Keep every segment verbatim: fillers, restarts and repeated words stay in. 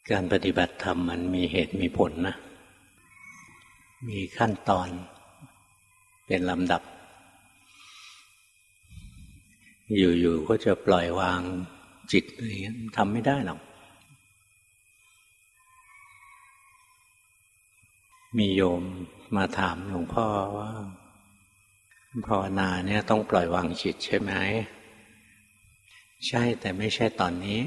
การปฏิบัติธรรมมันมีเหตุมีผลนะมีขั้นตอนเป็นลำดับอยู่ๆก็จะปล่อยวางจิตอะไรเงี้ยทำไม่ได้หรอกมีโยมมาถามหลวงพ่อว่าภาวนาเนี่ยต้องปล่อยวางจิตใช่ไหมใช่แต่ไม่ใช่ตอนนี้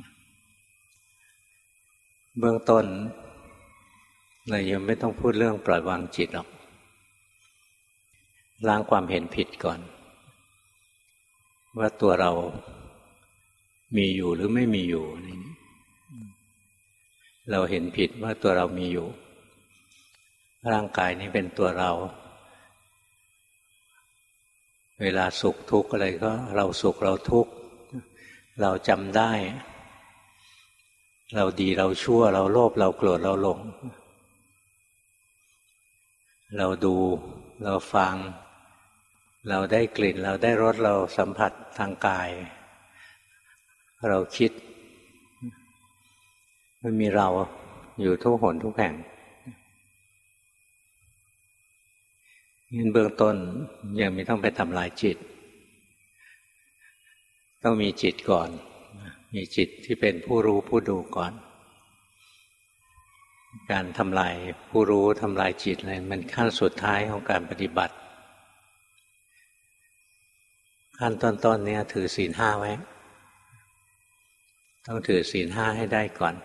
เบื้องต้นเรายังไม่ต้องพูดเรื่องปล่อยวางจิตหรอกล้างความเห็นผิดก่อนว่าตัวเรามีอยู่หรือไม่มีอยู่เราเห็นผิดว่าตัวเรามีอยู่ร่างกายนี้เป็นตัวเราเวลาสุขทุกข์อะไรก็เราสุขเราทุกข์เราจำได้เราดีเราชั่วเราโลภเราโกรธเราหลงเราดูเราฟังเราได้กลิ่นเราได้รสเราสัมผัสทางกายเราคิดมันมีเราอยู่ทุกหนทุกแห่งงั้นเบื้องต้นยังไม่ต้องไปทำลายจิตต้องมีจิตก่อนมีจิตที่เป็นผู้รู้ผู้ดูก่อนการทำลายผู้รู้ทำลายจิตอะไรมันขั้นสุดท้ายของการปฏิบัติขั้นต้นๆ เนี่ยถือศีลห้าไว้ต้องถือศีลห้าให้ได้ก่อน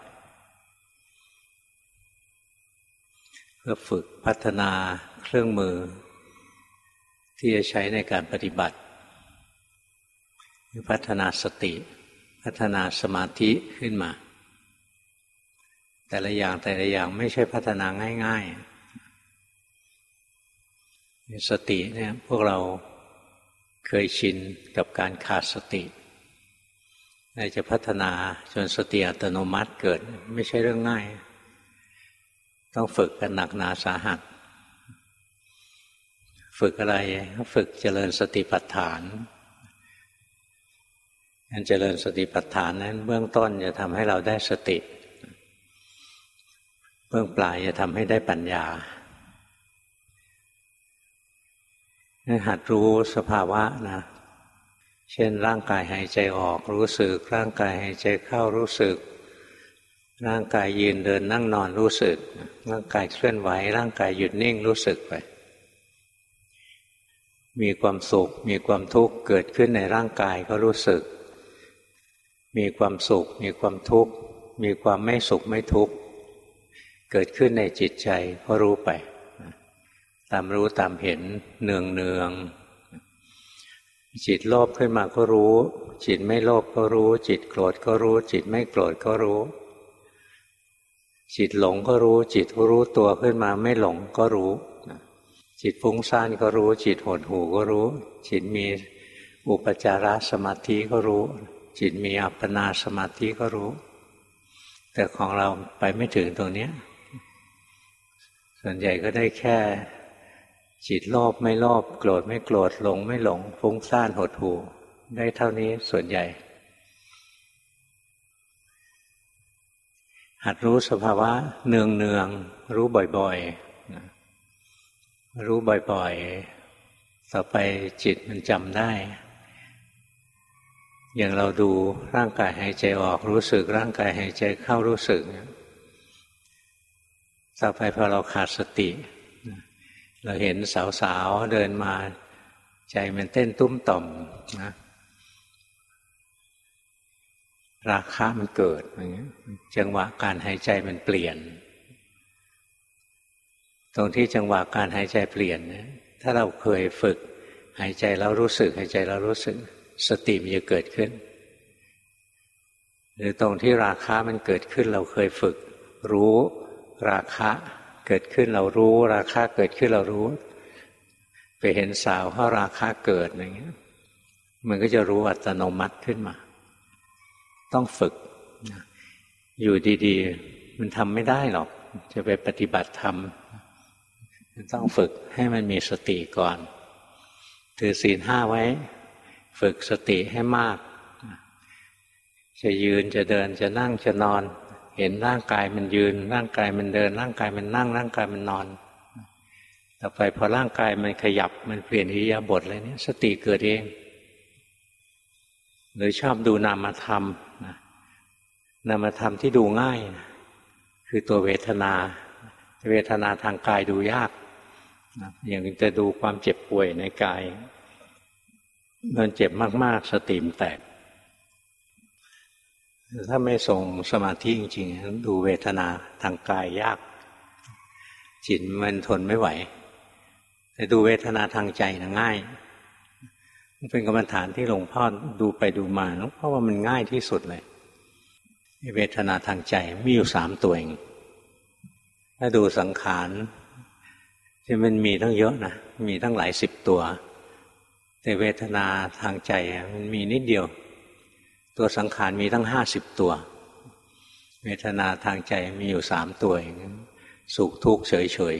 เพื่อฝึกพัฒนาเครื่องมือที่จะใช้ในการปฏิบัติพัฒนาสติพัฒนาสมาธิขึ้นมาแต่ละอย่างแต่ละอย่างไม่ใช่พัฒนาง่ายๆสติเนี่ยพวกเราเคยชินกับการขาดสติจะพัฒนาจนสติอัตโนมัติเกิดไม่ใช่เรื่องง่ายต้องฝึกกันหนักหนาสาหัสฝึกอะไรฝึกเจริญสติปัฏฐานการเจริญสติปัฏฐานนั้นเบื้องต้นจะทำให้เราได้สติเบื้องปลายจะทำให้ได้ปัญญาให้หัดรู้สภาวะนะเช่นร่างกายหายใจออกรู้สึกร่างกายหายใจเข้ารู้สึกร่างกายยืนเดินนั่งนอนรู้สึกร่างกายเคลื่อนไหวร่างกายหยุดนิ่งรู้สึกไปมีความสุขมีความทุกข์เกิดขึ้นในร่างกายก็รู้สึกมีความสุขมีความทุกข์มีความไม่สุขไม่ทุกข์เกิดขึ้นในจิตใจก็รู้ไปตามรู้ตามเห็นเนืองเนืองจิตโลภขึ้นมาก็รู้จิตไม่โลภก็รู้จิตโกรธก็รู้จิตไม่โกรธก็รู้จิตหลงก็รู้จิตรู้ตัวขึ้นมาไม่หลงก็รู้จิตฟุ้งซ่านก็รู้จิตหดหู่ก็รู้จิตมีอุปจารสมาธิก็รู้จิตมีอัปปนาสมาธิก็รู้แต่ของเราไปไม่ถึงตรงนี้ส่วนใหญ่ก็ได้แค่จิตโลภไม่โลภโกรธไม่โกรธหลงไม่หลงฟุ้งซ่านหดหู่ได้เท่านี้ส่วนใหญ่หัดรู้สภาวะเนืองๆรู้บ่อยๆรู้บ่อยๆต่อไปจิตมันจำได้อย่างเราดูร่างกายหายใจออกรู้สึกร่างกายหายใจเข้ารู้สึกต่อไปพอเราขาดสติเราเห็นสาวๆเดินมาใจมันเต้นตุ้มต่อมนะราคะมันเกิดอย่างเงี้ยจังหวะการหายใจมันเปลี่ยนตรงที่จังหวะการหายใจเปลี่ยนเนี่ยถ้าเราเคยฝึกหายใจแล้วรู้สึกหายใจแล้วรู้สึกสติมันจะเกิดขึ้นหรือตรงที่ราคะมันเกิดขึ้นเราเคยฝึกรู้ราคะเกิดขึ้นเรารู้ราคะเกิดขึ้นเรารู้ไปเห็นสาวเพราะราคะเกิดอย่างเงี้ยมันก็จะรู้อัตโนมัติขึ้นมาต้องฝึกอยู่ดีๆมันทำไม่ได้หรอกจะไปปฏิบัติธรรมต้องฝึกให้มันมีสติก่อนถือศีลห้าไว้ฝึกสติให้มากจะยืนจะเดินจะนั่งจะนอนเห็นร่างกายมันยืนร่างกายมันเดินร่างกายมันนั่งร่างกายมันนอนต่อไปพอร่างกายมันขยับมันเปลี่ยนอิริยาบถอะไรเนี่ยสติเกิดเองหรือชอบดูนามธรรมนามธรรมที่ดูง่ายคือตัวเวทนาเวทนาทางกายดูยากอย่างจะดูความเจ็บป่วยในกายมันเจ็บมากๆสติมแตกถ้าไม่ส่งสมาธิจริงๆดูเวทนาทางกายยากจิตมันทนไม่ไหวแต่ดูเวทนาทางใจนะง่ายมันเป็นกรรมฐานที่หลวงพ่อดูไปดูมาเพราะว่ามันง่ายที่สุดเลยเวทนาทางใจมีอยู่สามตัวเองถ้าดูสังขารที่มันมีตั้งเยอะนะมีตั้งหลายสิบตัวแต่เวทนาทางใจมันมีนิดเดียวตัวสังขารมีตั้งห้าสิบตัวเวทนาทางใจมีอยู่สามตัวเองสุขทุกข์เฉย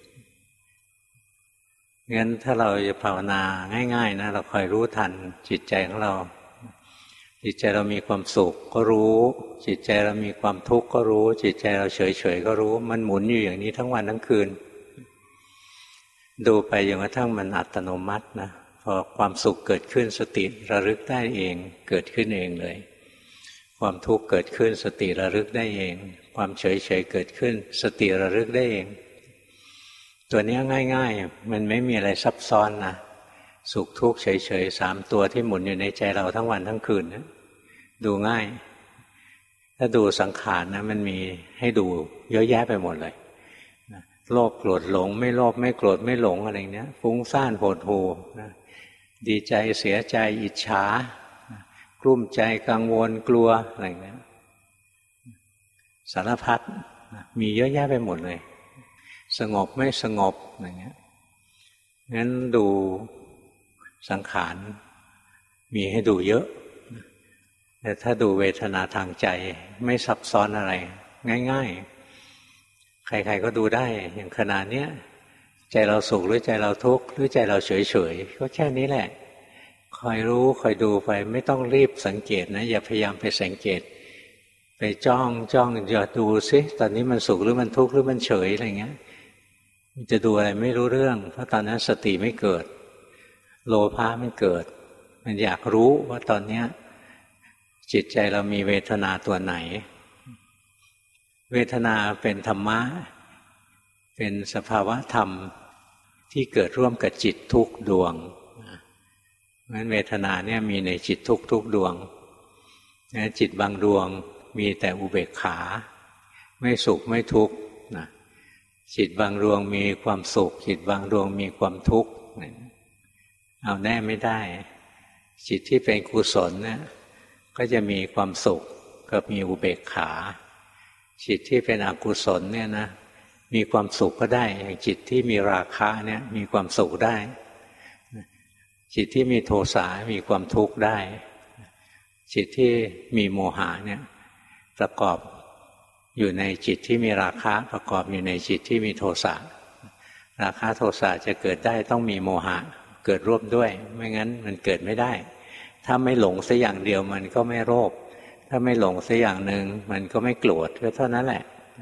ๆงั้นถ้าเราจะภาวนาง่ายๆนะเราคอยรู้ทันจิตใจของเราจิตใจเรามีความสุขก็รู้จิตใจเรามีความทุกข์ก็รู้จิตใจเราเฉยๆก็รู้มันหมุนอยู่อย่างนี้ทั้งวันทั้งคืนดูไปจนกระทั่งมันอัตโนมัตินะพอความสุขเกิดขึ้นสติระลึกได้เองเกิดขึ้นเองเลยความทุกข์เกิดขึ้นสติระลึกได้เองความเฉยๆเกิดขึ้นสติระลึกได้เองตัวนี้ง่ายๆมันไม่มีอะไรซับซ้อนนะสุขทุกข์เฉยๆสามตัวที่หมุนอยู่ในใจเราทั้งวันทั้งคืนนะดูง่ายถ้าดูสังขารนะมันมีให้ดูเยอะแยะไปหมดเลยโลภโกรธหลงไม่โลภไม่โกรธไม่หลงอะไรเนี้ยฟุ้งซ่านโหดหู่นะดีใจเสียใจอิจฉากลุ้มใจกังวลกลัวอะไรเนี้ยสารพัดมีเยอะแยะไปหมดเลยสงบไม่สงบอะไรเงี้ยงั้นดูสังขารมีให้ดูเยอะแต่ถ้าดูเวทนาทางใจไม่ซับซ้อนอะไรง่ายๆใครๆก็ดูได้อย่างขนาดเนี้ยใจเราสุขหรือใจเราทุกข์หรือใจเราเฉยๆก็แค่นี้แหละคอยรู้คอยดูไปไม่ต้องรีบสังเกตนะอย่าพยายามไปสังเกตไปจ้องจ้องอย่าดูซิตอนนี้มันสุขหรือมันทุกข์หรือมันเฉยอะไรเงี้ยมันจะดูอะไรไม่รู้เรื่องเพราะตอนนั้นสติไม่เกิดโลภะไม่เกิดมันอยากรู้ว่าตอนนี้จิตใจเรามีเวทนาตัวไหนเวทนาเป็นธรรมะเป็นสภาวะธรรมที่เกิดร่วมกับจิตทุกดวงเพราะฉะนั้นเวทนาเนี่ยมีในจิตทุกทุกดวงจิตบางดวงมีแต่อุเบกขาไม่สุขไม่ทุกข์นะจิตบางดวงมีความสุขจิตบางดวงมีความทุกข์เอาแน่ไม่ได้จิตที่เป็นกุศลเนี่ยก็จะมีความสุขกับมีอุเบกขาจิตที่เป็นอกุศลเนี่ยนะมีความสุขก็ได้อย่างจิตที่มีราคะเนี่ยมีความสุขได้จิตที่มีโทสะมีความทุกข์ได้จิตที่มีโมหะเนี่ยประกอบอยู่ในจิตที่มีราคะประกอบอยู่ในจิตที่มีโทสะราคะโทสะจะเกิดได้ต้องมีโมหะเกิดร่วมด้วยไม่งั้นมันเกิดไม่ได้ถ้าไม่หลงสักอย่างเดียวมันก็ไม่โลภถ้าไม่หลงสักอย่างหนึ่งมันก็ไม่โกรธก็เท่านั้นแหละ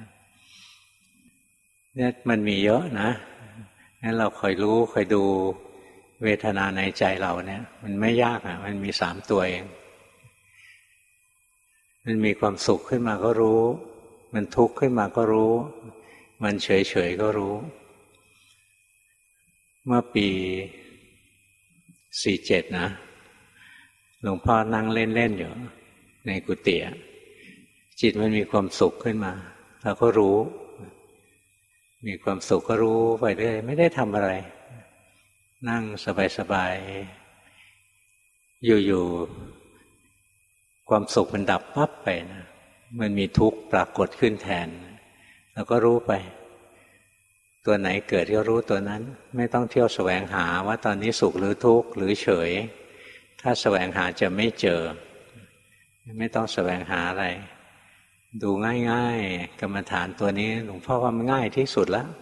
เนี่ยมันมีเยอะนะงั้นเราคอยรู้คอยดูเวทนาในใจเราเนี่ยมันไม่ยากอ่ะมันมีสามตัวเองมันมีความสุขขึ้นมาก็รู้มันทุกข์ขึ้นมาก็รู้มันเฉยๆก็รู้เมื่อปีสี่เจ็ดนะหลวงพ่อนั่งเล่นๆอยู่ในกุฏิจิตมันมีความสุขขึ้นมาเราก็รู้มีความสุขก็รู้ไปเรื่อยไม่ได้ทำอะไรนั่งสบายๆอยู่ๆความสุขมันดับปั๊บไปนะมันมีทุกข์ปรากฏขึ้นแทนเราก็รู้ไปตัวไหนเกิดก็รู้ตัวนั้นไม่ต้องเที่ยวแสวงหาว่าตอนนี้สุขหรือทุกข์หรือเฉยถ้าแสวงหาจะไม่เจอไม่ต้องแสวงหาอะไรดูง่ายๆกรรมฐานตัวนี้หลวงพ่อว่ามันง่ายที่สุดแล้ว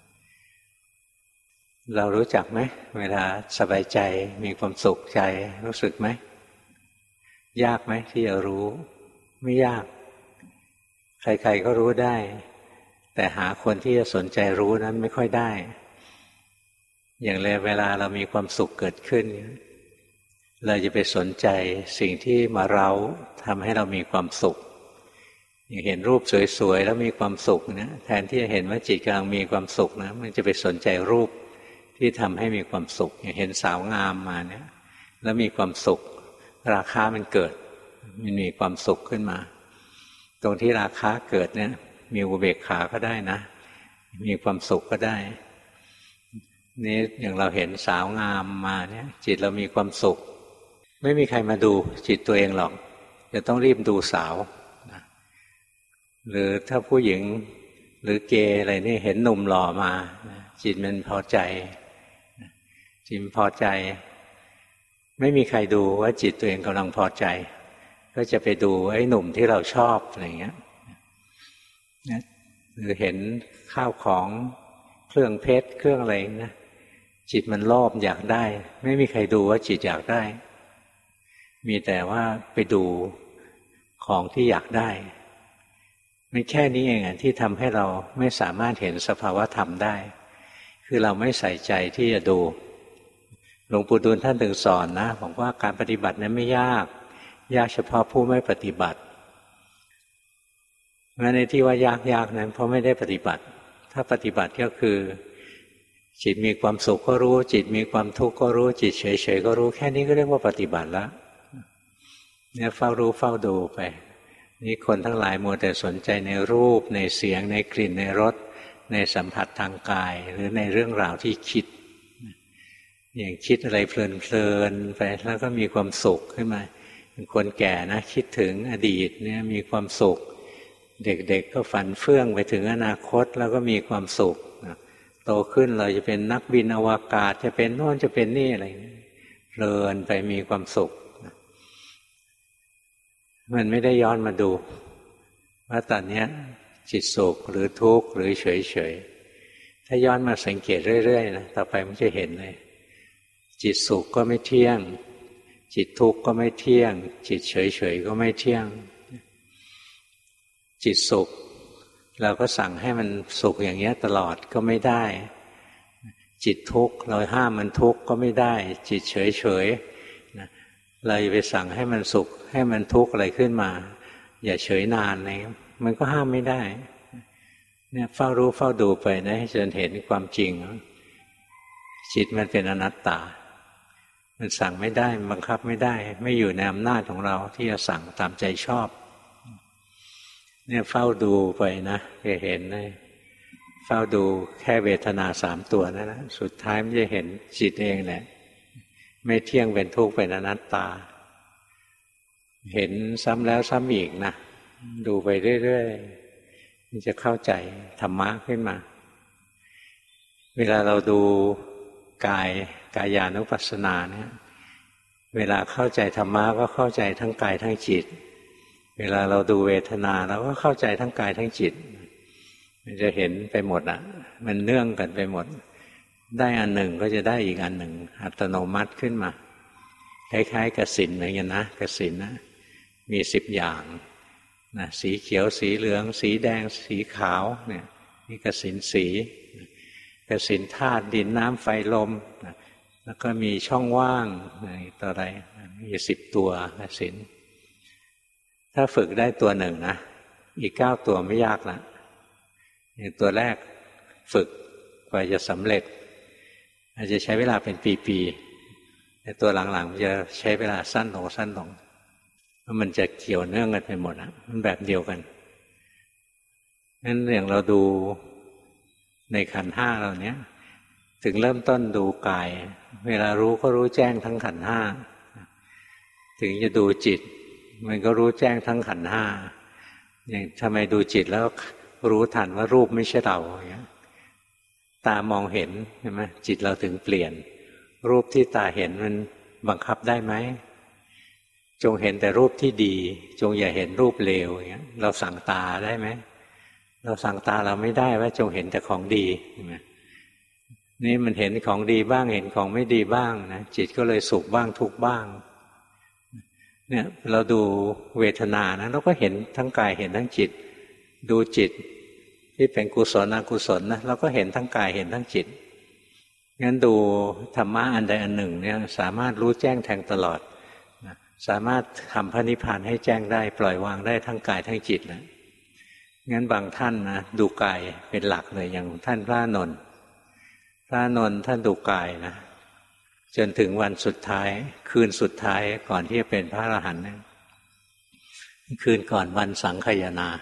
เรารู้จักไหมเวลาสบายใจมีความสุขใจรู้สึกไหมยากไหมที่จะรู้ไม่ยากใครๆก็รู้ได้แต่หาคนที่จะสนใจรู้นั้นไม่ค่อยได้อย่างเวลาเรามีความสุขเกิดขึ้นเราจะไปสนใจสิ่งที่มาเร้าทำให้เรามีความสุขอย่างเห็นรูปสวยๆแล้วมีความสุขนะแทนที่จะเห็นว่าจิตกำลังมีความสุขนะมันจะไปสนใจรูปที่ทำให้มีความสุขอย่างเห็นสาวงามมาเนี่ยแล้วมีความสุขราคะมันเกิดมันมีความสุขขึ้นมาตรงที่ราคะเกิดเนี่ยมีอุเบกขาก็ได้นะมีความสุขก็ได้นี่อย่างเราเห็นสาวงามมาเนี่ยจิตเรามีความสุขไม่มีใครมาดูจิตตัวเองหรอกจะต้องรีบดูสาวนะหรือถ้าผู้หญิงหรือเกย์อะไรนี่เห็นหนุ่มหล่อมาจิตมันพอใจจิตพอใจไม่มีใครดูว่าจิตตัวเองกำลังพอใจก็จะไปดูไอ้หนุ่มที่เราชอบอะไรเงี้ยหรือเห็นข้าวของเครื่องเพชรเครื่องอะไรนะจิตมันโลภอยากได้ไม่มีใครดูว่าจิตอยากได้มีแต่ว่าไปดูของที่อยากได้ไม่แค่นี้เองที่ทำให้เราไม่สามารถเห็นสภาวะธรรมได้คือเราไม่ใส่ใจที่จะดูหลวงปู่ดูลท่านถึงสอนนะบอกว่าการปฏิบัตินั้นไม่ยากยากเฉพาะผู้ไม่ปฏิบัติงั้นในที่ว่ายากๆนั้นเพราะไม่ได้ปฏิบัติถ้าปฏิบัติก็คือจิตมีความสุขก็รู้จิตมีความทุกข์ก็รู้จิตเฉยๆก็รู้แค่นี้ก็เรียกว่าปฏิบัติแล้วเนี่ยเฝ้ารู้เฝ้าดูไปนี่คนทั้งหลายมัวแต่สนใจในรูปในเสียงในกลิ่นในรสในสัมผัสทางกายหรือในเรื่องราวที่คิดอย่างคิดอะไรเพลินๆไปแล้วก็มีความสุขขึ้นมาคนแก่นะคิดถึงอดีตเนี่ยมีความสุขเด็กๆก็ฝันเฟื่องไปถึงอนาคตแล้วก็มีความสุขโตขึ้นเราจะเป็นนักบินอวกาศจะเป็นโน่นจะเป็นนี่อะไรเพลินไปมีความสุขมันไม่ได้ย้อนมาดูว่าตอนนี้จิตสุขหรือทุกข์หรือเฉยๆถ้าย้อนมาสังเกตเรื่อยๆนะต่อไปมันจะเห็นเลยจิตสุขก็ไม่เที่ยงจิตทุกข์ก็ไม่เที่ยงจิตเฉยๆก็ไม่เที่ยงจิตสุขเราก็สั่งให้มันสุขอย่างเงี้ยตลอดก็ไม่ได้จิตทุกข์เราห้ามมันทุกข์ก็ไม่ได้จิตเฉยๆนะเราไปสั่งให้มันสุขให้มันทุกข์อะไรขึ้นมาอย่าเฉยนานอะไรมันก็ห้ามไม่ได้เนี่ยเฝ้ารู้เฝ้าดูไปนะจนเห็นความจริงจิตมันเป็นอนัตตามันสั่งไม่ได้บังคับไม่ได้ไม่อยู่ในอำนาจของเราที่จะสั่งตามใจชอบเนี่ยเฝ้าดูไปนะจะเห็นเลยเฝ้าดูแค่เวทนาสามตัวนั่นนะสุดท้ายมันจะเห็นจิตเองแหละไม่เที่ยงเป็นทุกข์เป็นอนัตตาเห็นซ้ำแล้วซ้ำอีกนะดูไปเรื่อยๆมันจะเข้าใจธรรมะขึ้นมาเวลาเราดูกายกายานุปัสสนาเนี่ยเวลาเข้าใจธรรมะก็เข้าใจทั้งกายทั้งจิตเวลาเราดูเวทนาเราก็เข้าใจทั้งกายทั้งจิตมันจะเห็นไปหมดอ่ะมันเนื่องกันไปหมดได้อันหนึ่งก็จะได้อีกอันหนึ่งอัตโนมัติขึ้นมาคล้ายๆกับศีลเหมือนกันนะกับศีลนะมีสิบอย่างนะสีเขียวสีเหลืองสีแดงสีขาวเนี่ยนี่กสิณสีกสิณธาตุดินน้ำไฟลมนะแล้วก็มีช่องว่างอะไรต่ออะไรมีสิบตัวกสิณถ้าฝึกได้ตัวหนึ่งนะอีกเก้าตัวไม่ยากละอย่างตัวแรกฝึกกว่าจะสำเร็จอาจจะใช้เวลาเป็นปีๆแต่ตัวหลังๆมันจะใช้เวลาสั้นลงสั้นลงเพราะมันจะเกี่ยวเนื่องกันไปหมดนะมันแบบเดียวกันงั้นอย่างเราดูในขันธ์ห้าเราเนี้ยถึงเริ่มต้นดูกายเวลารู้ก็รู้แจ้งทั้งขันธ์ห้าถึงจะดูจิตมันก็รู้แจ้งทั้งขันธ์ห้าอย่างทำไมดูจิตแล้วรู้ทันว่ารูปไม่ใช่เราอย่างเงี้ยตามองเห็นใช่ไหมจิตเราถึงเปลี่ยนรูปที่ตาเห็นมันบังคับได้ไหมจงเห็นแต่รูปที่ดีจงอย่าเห็นรูปเลวอย่างเงี้ยเราสั่งตาได้ไหมเราสั่งตาเราไม่ได้ว่าจงเห็นแต่ของดีใช่ไหมนี่มันเห็นของดีบ้างเห็นของไม่ดีบ้างนะจิตก็เลยสุขบ้างทุกข์บ้างเนี่ยเราดูเวทนานะเราก็เห็นทั้งกายเห็นทั้งจิตดูจิตที่เป็นกุศลอกุศลนะเราก็เห็นทั้งกายเห็นทั้งจิตงั้นดูธรรมะอันใดอันหนึ่งเนี่ยสามารถรู้แจ้งแทงตลอดนะสามารถทำพระนิพพานให้แจ้งได้ปล่อยวางได้ทั้งกายทั้งจิตนะงั้นบางท่านนะดูกายเป็นหลักเลยอย่างท่านพระอานนท์พระอานนท์ท่านดูกายนะจนถึงวันสุดท้ายคืนสุดท้ายก่อนที่จะเป็นพระอรหันต์คืนก่อนวันสังคายนา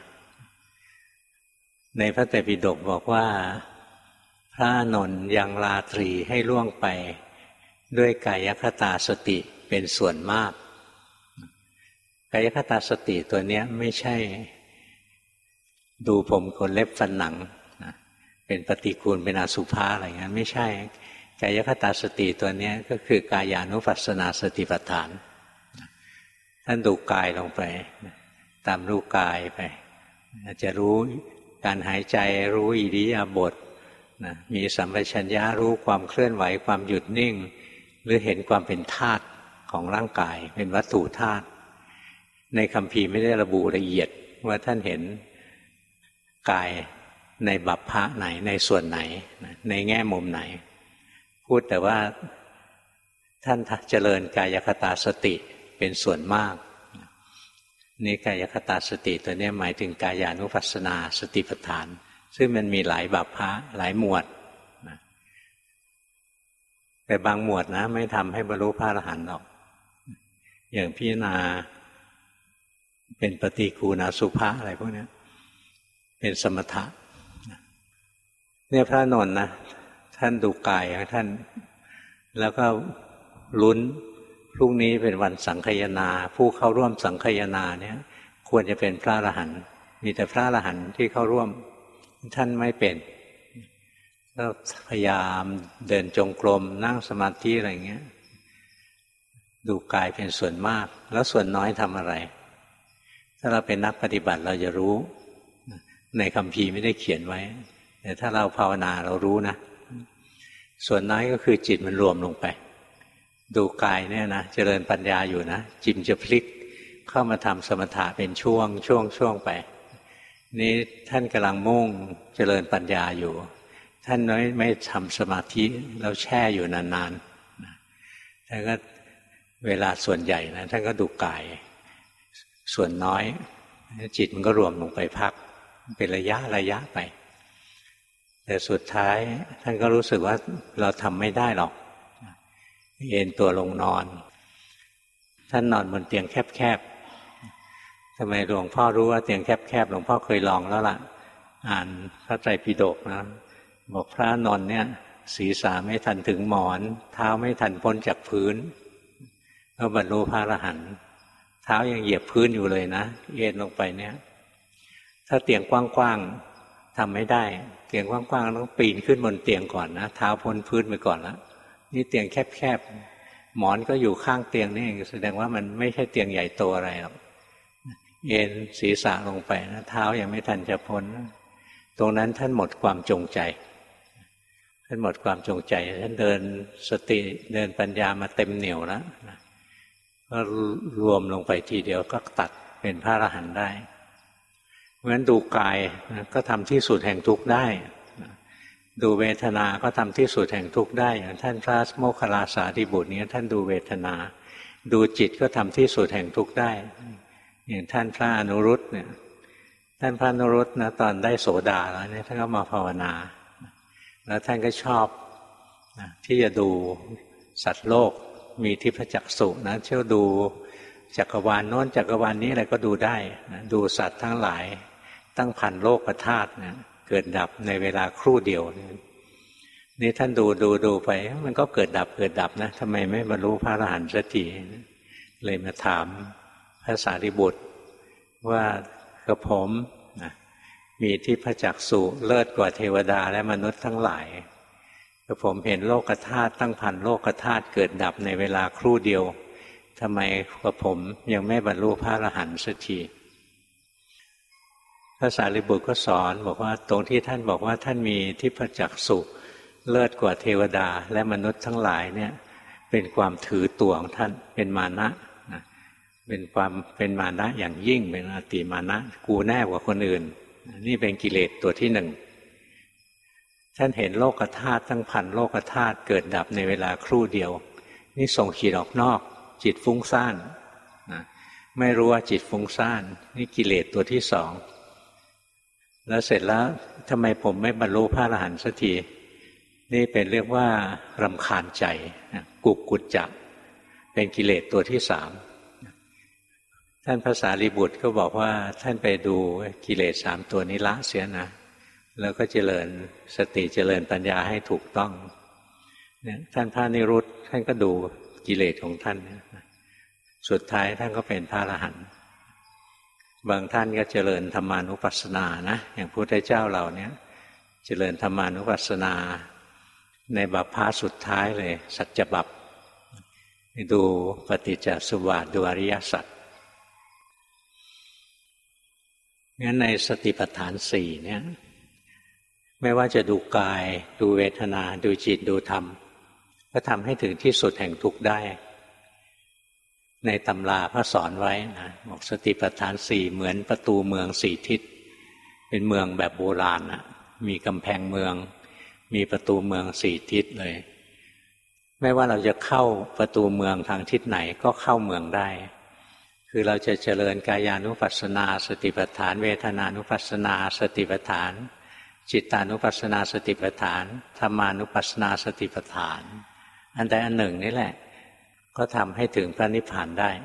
ในพระไตรปิฎกบอกว่าพระอานนท์ยังราตรีให้ล่วงไปด้วยกายคตาสติเป็นส่วนมากกายคตาสติตัวนี้ไม่ใช่ดูผมขนเล็บฟันหนังนะเป็นปฏิกูลเป็นอสุภะอะไรอย่างนั้นไม่ใช่กายคตาสติตัวนี้ก็คือกายานุปัสสนาสติปัฏฐานท่านดูกายลงไปตามรู้กายไปจะรู้การหายใจรู้อิริยาบถนะมีสัมปชัญญะรู้ความเคลื่อนไหวความหยุดนิ่งหรือเห็นความเป็นธาตุของร่างกายเป็นวัตถุธาตุในคัมภีร์ไม่ได้ระบุละเอียดว่าท่านเห็นกายในบัพพะไหนในส่วนไหนในแง่มุมไหนพูดแต่ว่าท่านเจริญกายคตาสติเป็นส่วนมากนี่กายคตาสติตัวนี้หมายถึงกายานุปัสสนาสติปัฏฐานซึ่งมันมีหลายบัพพะหลายหมวดนะแต่บางหมวดนะไม่ทำให้บรรลุพระอรหันต์หรอกอย่างพิจารณาเป็นปฏิกูณอสุภะอะไรพวกนี้เป็นสมถะเนี่ยพระนนท์นะท่านดูกายของท่านแล้วก็ลุ้นพรุ่งนี้เป็นวันสังคายนาผู้เข้าร่วมสังคายนาเนี่ยควรจะเป็นพระอรหันต์มีแต่พระอรหันต์ที่เข้าร่วมท่านไม่เป็นก็พยายามเดินจงกรมนั่งสมาธิอะไรเงี้ยดูกายเป็นส่วนมากแล้วส่วนน้อยทำอะไรถ้าเราเป็นนักปฏิบัติเราจะรู้ในคัมภีร์ไม่ได้เขียนไว้แต่ถ้าเราภาวนาเรารู้นะส่วนน้อยก็คือจิตมันรวมลงไปดูกายเนี่ยนะเจริญปัญญาอยู่นะจิตจะพลิกเข้ามาทำสมถะเป็นช่วงช่วงช่วงไปนี่ท่านกำลังมุ่งเจริญปัญญาอยู่ท่านน้อยไม่ทำสมาธิแล้วแช่อยู่นานๆท่านก็เวลาส่วนใหญ่นะท่านก็ดูกายส่วนน้อยจิตมันก็รวมลงไปพักเป็นระยะระยะไปแต่สุดท้ายท่านก็รู้สึกว่าเราทำไม่ได้หรอกเอนตัวลงนอนท่านนอนบนเตียงแคบๆทำไมหลวงพ่อรู้ว่าเตียงแคบๆหลวงพ่อเคยลองแล้วล่ะอ่านพระไตรปิฎกนะบอกพระนอนเนี่ยศีรษะไม่ทันถึงหมอนเท้าไม่ทันพ้นจากพื้นก็บรรลุพระอรหันต์เท้ายังเหยียบพื้นอยู่เลยนะเอ็นลงไปเนี่ยถ้าเตียงกว้างๆทำไม่ได้เตียงกว้างๆต้องปีนขึ้นบนเตียงก่อนนะเท้าพ้นพื้นไปก่อนแล้วนี่เตียงแคบๆหมอนก็อยู่ข้างเตียงนี่เองแสดงว่ามันไม่ใช่เตียงใหญ่โตอะไรหรอกเอ็นศีรษะลงไปนะเท้ายังไม่ทันจะพ้นตรงนั้นท่านหมดความจงใจท่านหมดความจงใจท่านเดินสติเดินปัญญามาเต็มเหนี่ยวแล้วก็รวมลงไปทีเดียวก็ตัดเป็นพระอรหันต์ได้เพราะฉะนั้นดูกายก็ทำที่สุดแห่งทุกข์ได้ดูเวทนาก็ทำที่สุดแห่งทุกข์ได้อย่างท่านพระโมคคัลลาสารีบุตรนี้ท่านดูเวทนาดูจิตก็ทำที่สุดแห่งทุกข์ได้อย่างท่านพระอนุรุตเนี่ยท่านพระอนุรุตนะตอนได้โสดาแล้วเนี่ยท่านก็มาภาวนาแล้วท่านก็ชอบนะที่จะดูสัตว์โลกมีทิพจักษุนะเที่ยวดูจักรวาลโน้นจักรวาลนี้อะไรก็ดูได้นะดูสัตว์ทั้งหลายตั้งพันโลกธาตุนะเกิดดับในเวลาครู่เดียวนี่ท่านดูดูดูไปมันก็เกิดดับเกิดดับนะทำไมไม่บรรลุพระอรหันต์สักทีเลยมาถามพระสารีบุตรว่ากระผมนะมีทิพจักษุเลิศกว่าเทวดาและมนุษย์ทั้งหลายกระผมเห็นโลกธาตุตั้งพันโลกธาตุเกิดดับในเวลาครู่เดียวทำไมกระผมยังไม่บรรลุพระอรหันต์สักทีพระสารีบุตรก็สอนบอกว่าตรงที่ท่านบอกว่าท่านมีทิพจักษุเลิศกว่าเทวดาและมนุษย์ทั้งหลายเนี่ยเป็นความถือตัวของท่านเป็นมานะนะเป็นความเป็นมานะอย่างยิ่งเป็นอติมานะกูแน่กว่าคนอื่นนี่เป็นกิเลสตัวที่หนึ่งท่านเห็นโลกธาตุทั้งพันโลกธาตุเกิดดับในเวลาครู่เดียวนี่ส่งจิตออกนอกจิตฟุ้งซ่านนะไม่รู้ว่าจิตฟุ้งซ่านนี่กิเลสตัวที่สองแล้วเสร็จแล้วทำไมผมไม่บรรลุพระอรหันต์สักทีนี่เป็นเรียกว่ารำคาญใจกุกกุจจะเป็นกิเลสตัวที่สามท่านพระสารีบุตรก็บอกว่าท่านไปดูกิเลสสามตัวนี้ละเสียนะแล้วก็เจริญสติเจริญปัญญาให้ถูกต้องเนี่ยท่านพระนิรุตท่านก็ดูกิเลสของท่านสุดท้ายท่านก็เป็นพระอรหันต์บางท่านก็เจริญธรรมานุปัสสนานะอย่างพระพุทธเจ้าเราเนี่ยเจริญธรรมานุปัสสนาในบัพพะสุดท้ายเลยสัจจบัพดูปฏิจจสมุปบาทดูอริยสัจงั้นในสติปัฏฐานสี่เนี่ยไม่ว่าจะดูกายดูเวทนาดูจิตดูธรรมก็ทำให้ถึงที่สุดแห่งทุกข์ได้ในตำราพระสอนไว้นะบอกสติปัฏฐานสี่เหมือนประตูเมืองสี่ทิศเป็นเมืองแบบโบราณนะมีกำแพงเมืองมีประตูเมืองสี่ทิศเลยไม่ว่าเราจะเข้าประตูเมืองทางทิศไหนก็เข้าเมืองได้คือเราจะเจริญกายานุปัสสนาสติปัฏฐานเวทนานุปัสสนาสติปัฏฐานจิตานุปัสสนาสติปัฏฐานธรรมานุปัสสนาสติปัฏฐานอันใดอันหนึ่งนี่แหละก็ทำให้ถึงพระนิพพานได้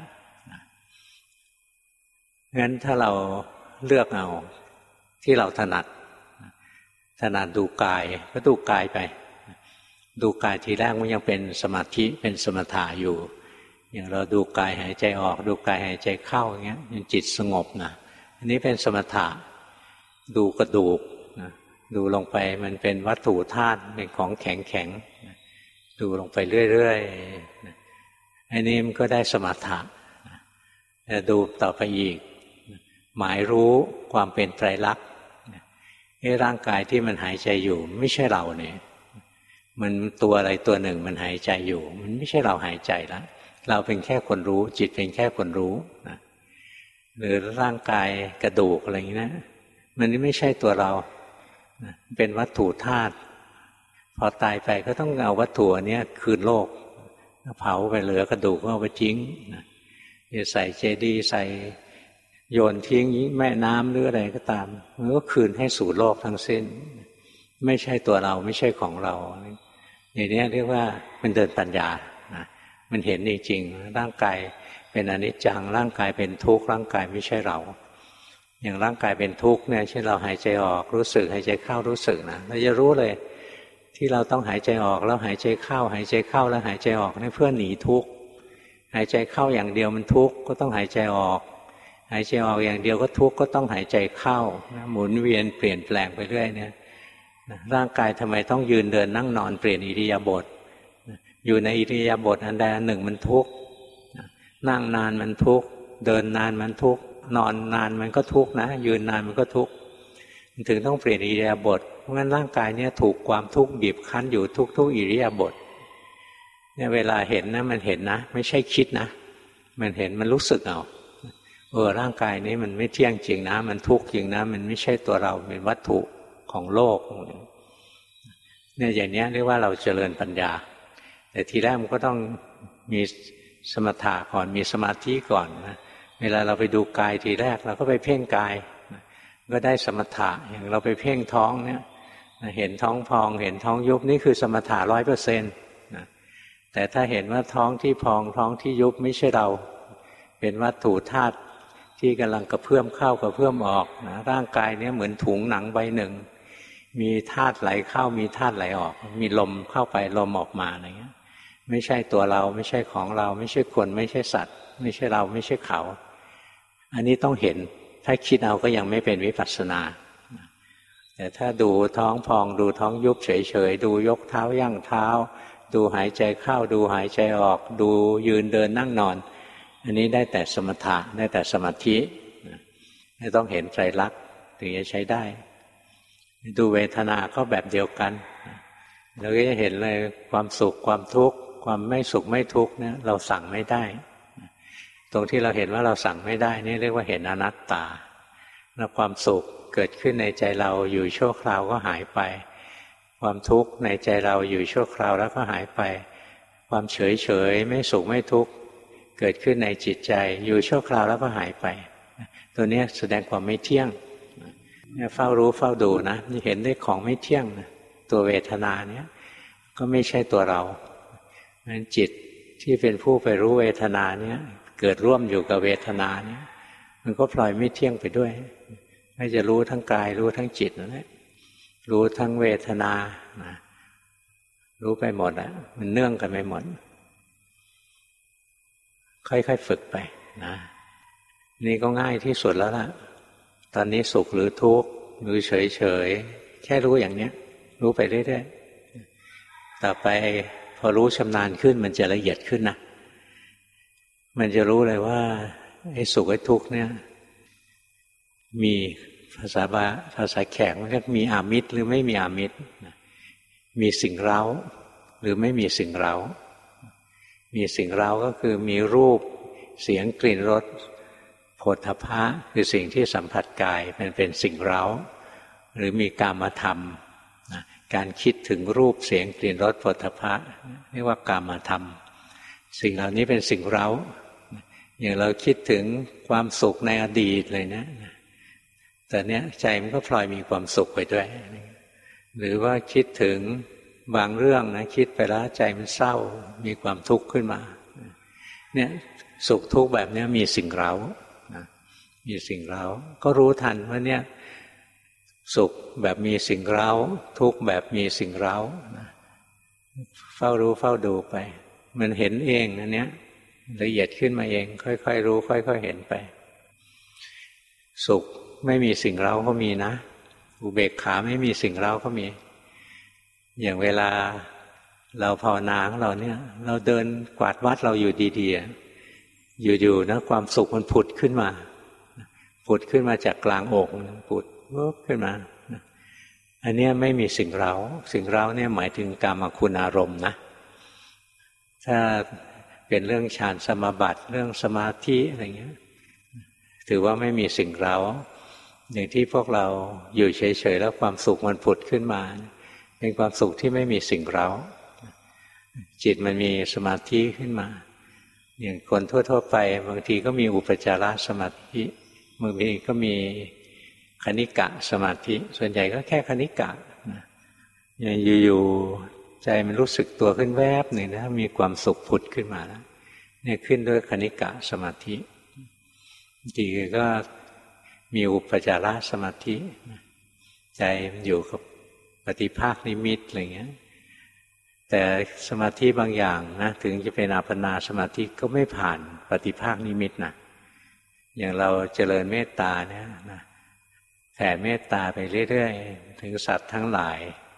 งั้นถ้าเราเลือกเอาที่เราถนัดถนัดดูกายก็ดูกายไปดูกายทีแรกมันยังเป็นสมาธิเป็นสมถะอยู่อย่างเราดูกายหายใจออกดูกายหายใจเข้าอย่างเงี้ยยังจิตสงบนะอันนี้เป็นสมถะดูกระดูกนะดูลงไปมันเป็นวัตถุธาตุเป็นของแข็งแข็งดูลงไปเรื่อยๆอันนี้มันก็ได้สมถะแต่ดูต่อไปอีกหมายรู้ความเป็นไตรลักษณ์ร่างกายที่มันหายใจอยู่ไม่ใช่เราเนี่ยมันตัวอะไรตัวหนึ่งมันหายใจอยู่มันไม่ใช่เราหายใจแล้วเราเป็นแค่คนรู้จิตเป็นแค่คนรู้นะหรือร่างกายกระดูกอะไรอย่างนี้นะมันไม่ใช่ตัวเรานะเป็นวัตถุธาตุพอตายไปก็ต้องเอาวัตถุอันนี้คืนโลกเผาไปเหลือกระดูกก็เอาไปทิ้งนะจะใส่เจดีย์ใส่โยนทิ้งแม่น้ำหรืออะไรก็ตามมันก็คืนให้สู่โลกทั้งสิ้นไม่ใช่ตัวเราไม่ใช่ของเราอย่างนี้เรียกว่ามันเดินปัญญานะมันเห็นจริงๆร่างกายเป็นอนิจจังร่างกายเป็นทุกข์ร่างกายไม่ใช่เราอย่างร่างกายเป็นทุกข์เนี่ยเช่นเราหายใจออกรู้สึกหายใจเข้ารู้สึกนะเราจะรู้เลยที่เราต้องหายใจออกแล้วหายใจเข้าหายใจเข้าแล้วหายใจออกนี่เพื่อหนีทุกข์หายใจเข้าอย่างเดียวมันทุกข์ก็ต้องหายใจออกหายใจออกอย่างเดียวก็ทุกข์ก็ต้องหายใจเข้าหมุนเวียนเปลี่ยนแปลงไปเรื่อยเนี่ยร่างกายทำไมต้องยืนเดินนั่งนอนเปลี่ยนอิริยาบถอยู่ในอิริยาบถอันใดอันหนึ่งมันทุกข์นั่งนานมันทุกข์เดินนานมันทุกข์นอนนานมันก็ทุกข์นะยืนนานมันก็ทุกข์ถึงต้องเปลี่ยนอิริยาบถเพราะงั้นร่างกายเนี่ยถูกความทุกข์บีบคั้นอยู่ทุกๆอิริยาบถเนี่ยเวลาเห็นนะมันเห็นนะไม่ใช่คิดนะมันเห็นมันรู้สึกเอาเออร่างกายนี้มันไม่เที่ยงจริงนะมันทุกข์จริงนะมันไม่ใช่ตัวเราเป็นวัตถุของโลกเนี่ยอย่างนี้เรียกว่าเราเจริญปัญญาแต่ทีแรกมันก็ต้องมีสมถะก่อนมีสมาธิก่อนนะเวลาเราไปดูกายทีแรกเราก็ไปเพ่งกายก็ได้สมถะอย่างเราไปเพ่งท้องเนี่ยเห็นท้องพองเห็นท้องยุบนี่คือสมถะร้อยเปอร์เซ็นต์แต่ถ้าเห็นว่าท้องที่พองท้องที่ยุบไม่ใช่เราเป็นวัตถุธาตุที่กำลังกระเพื่อมเข้ากระเพื่อมออกนะร่างกายเนี่ยเหมือนถุงหนังใบหนึ่งมีธาตุไหลเข้ามีธาตุไหลออกมีลมเข้าไปลมออกมาอะไรเงี้ยไม่ใช่ตัวเราไม่ใช่ของเราไม่ใช่คนไม่ใช่สัตว์ไม่ใช่เราไม่ใช่เขาอันนี้ต้องเห็นถ้าคิดเอาก็ยังไม่เป็นวิปัสสนาแต่ถ้าดูท้องพองดูท้องยุบเฉยๆดูยกเท้าย่างเท้าดูหายใจเข้าดูหายใจออกดูยืนเดินนั่งนอนอันนี้ได้แต่สมถะได้แต่สมาธิไม่ต้องเห็นไตรลักษณ์ถึงจะใช้ได้ดูเวทนาก็แบบเดียวกันเราก็จะเห็นเลยความสุขความทุกข์ความไม่สุขไม่ทุกข์เนี่ยเราสั่งไม่ได้ตรงที่เราเห็นว่าเราสั่งไม่ได้นี่เรียกว่าเห็นอนัตตาแล้วความสุขเกิดขึ้นในใจเราอยู่ชั่วคราวก็หายไปความทุกข์ในใจเราอยู่ชั่วคราวแล้วก็หายไปความเฉยเฉยไม่สุขไม่ทุกข์เกิดขึ้นในจิตใจอยู่ชั่วคราวแล้วก็หายไปตัวนี้แสดงความไม่เที่ยงเฝ้ารู้เฝ้าดูนะเห็นได้ของไม่เที่ยงนะตัวเวทนาเนี้ยก็ไม่ใช่ตัวเรานั้นจิตที่เป็นผู้ไปรู้เวทนาเนี้ยเกิดร่วมอยู่กับเวทนาเนี้ยมันก็พลอยไม่เที่ยงไปด้วยไม่จะรู้ทั้งกายรู้ทั้งจิตนั่นแหละรู้ทั้งเวทนานะรู้ไปหมดอ่ะมันเนื่องกันไปหมดค่อยๆฝึกไปนะนี่ก็ง่ายที่สุดแล้วล่ะตอนนี้สุขหรือทุกข์หรือเฉยๆแค่รู้อย่างเนี้ยรู้ไปเรื่อยๆต่อไปพอรู้ชำนาญขึ้นมันจะละเอียดขึ้นนะมันจะรู้เลยว่าไอ้สุขไอ้ทุกข์เนี่ยมีภาษาบาภาษาแขกมันก็มีอามิตรหรือไม่มีอามิตรมีสิ่งเร้าหรือไม่มีสิ่งเร้ามีสิ่งเร้าก็คือมีรูปเสียงกลิ่นรสโผฏฐัพพะคือสิ่งที่สัมผัสกายมันเป็นสิ่งเร้าหรือมีกามธรรมการคิดถึงรูปเสียงกลิ่นรสโผฏฐัพพะเรียกว่ากามธรรมสิ่งเหล่านี้เป็นสิ่งเร้าอย่างเราคิดถึงความสุขในอดีตเลยนะแต่เนี้ยใจมันก็พลอยมีความสุขไปด้วยหรือว่าคิดถึงบางเรื่องนะคิดไปแล้วใจมันเศร้ามีความทุกข์ขึ้นมาเนี่ยสุขทุกข์แบบนี้มีสิ่งเร้านะมีสิ่งเร้าก็รู้ทันว่าเนี่ยสุขแบบมีสิ่งเร้าทุกข์แบบมีสิ่งเร้านะเฝ้ารู้เฝ้าดูไปมันเห็นเองอันเนี้ยละเอียดขึ้นมาเองค่อยๆรู้ค่อยๆเห็นไปสุขไม่มีสิ่งเร้าก็มีนะอุเบกขาไม่มีสิ่งเร้าก็มีอย่างเวลาเราภาวนาของเราเนี่ยเราเดินกวาดวัดเราอยู่ดีๆอยู่ๆนะความสุขมันผุดขึ้นมาผุดขึ้นมาจากกลางอกผุดวุบขึ้นมาอันนี้ไม่มีสิ่งเร้าสิ่งเร้าเนี่ยหมายถึงกามคุณอารมณ์นะถ้าเป็นเรื่องฌานสมาบัติเรื่องสมาธิอะไรเงี้ยถือว่าไม่มีสิ่งเร้าอย่างที่พวกเราอยู่เฉยๆแล้วความสุขมันผุดขึ้นมาเป็นความสุขที่ไม่มีสิ่งเร้าจิตมันมีสมาธิขึ้นมาอย่างคนทั่วๆไปบางทีก็มีอุปจารสมาธิบางทีก็มีคณิกะสมาธิส่วนใหญ่ก็แค่คณิกะอย่างอยู่ๆใจมันรู้สึกตัวขึ้นแวบหนึ่งนะมีความสุขผุดขึ้นมาแล้วเนี่ยขึ้นด้วยคณิกะสมาธิบางทีก็มีอุปจารสมาธิใจมันอยู่กับปฏิภาคนิมิตอะไรเงี้ยแต่สมาธิบางอย่างนะถึงจะเป็นอัปปนาสมาธิก็ไม่ผ่านปฏิภาคนิมิตนะอย่างเราเจริญเมตตาเนี่ยนะแผ่เมตตาไปเรื่อยๆถึงสัตว์ทั้งหลาย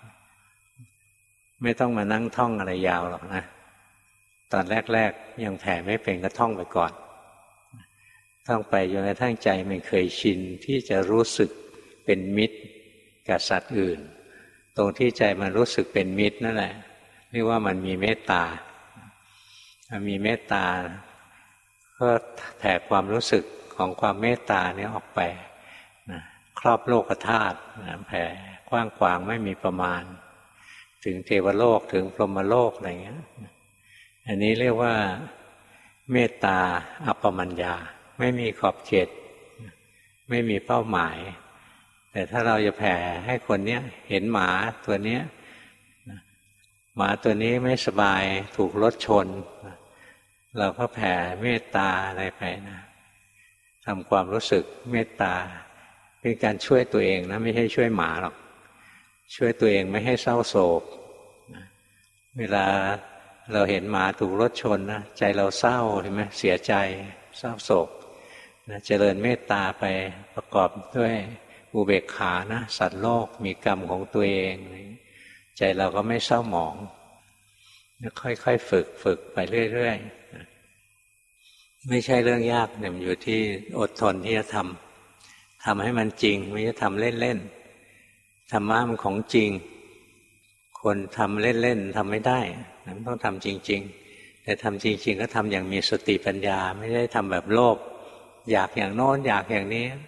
ไม่ต้องมานั่งท่องอะไรยาวหรอกนะตอนแรกๆยังแผ่ไม่เป็นก็ท่องไปก่อนท่องไปจนกระทั่งใจมันเคยชินที่จะรู้สึกเป็นมิตรกับสัตว์อื่นตรงที่ใจมันรู้สึกเป็นมิตรนั่นแหละเรียกว่ามันมีเมตตามีเมตตาก็แผ่ความรู้สึกของความเมตตานี้ออกไปนะครอบโลกธาตุนะแผ่กว้างขวางไม่มีประมาณถึงเทวโลกถึงพรหมโลกอะไรเงี้ยอันนี้เรียกว่าเมตตาอัปปมัญญาไม่มีขอบเขตไม่มีเป้าหมายแต่ถ้าเราจะแผ่ให้คนเนี้ยเห็นหมาตัวเนี้ยหมาตัวนี้ไม่สบายถูกรถชนเราก็แผ่เมตตาอะไรไปนะทำความรู้สึกเมตตาเป็นการช่วยตัวเองนะไม่ใช่ช่วยหมาหรอกช่วยตัวเองไม่ให้เศร้าโศกเวลาเราเห็นหมาถูกรถชนนะใจเราเศร้าเห็นไหมเสียใจเศร้าโศกนะเจริญเมตตาไปประกอบด้วยอุเบกขานะสัตว์โลกมีกรรมของตัวเองใจเราก็ไม่เศร้าหมองค่อยๆฝึกฝึกไปเรื่อยๆไม่ใช่เรื่องยากแต่มันอยู่ที่อดทนที่จะทำทำให้มันจริงไม่ใช่ทำเล่นๆธรรมะมันของจริงคนทำเล่นๆทำไม่ได้นั้นต้องทำจริงๆแต่ทำจริงๆก็ทำอย่างมีสติปัญญาไม่ได้ทำแบบโลภอยากอย่างโน้นอยากอย่างนี้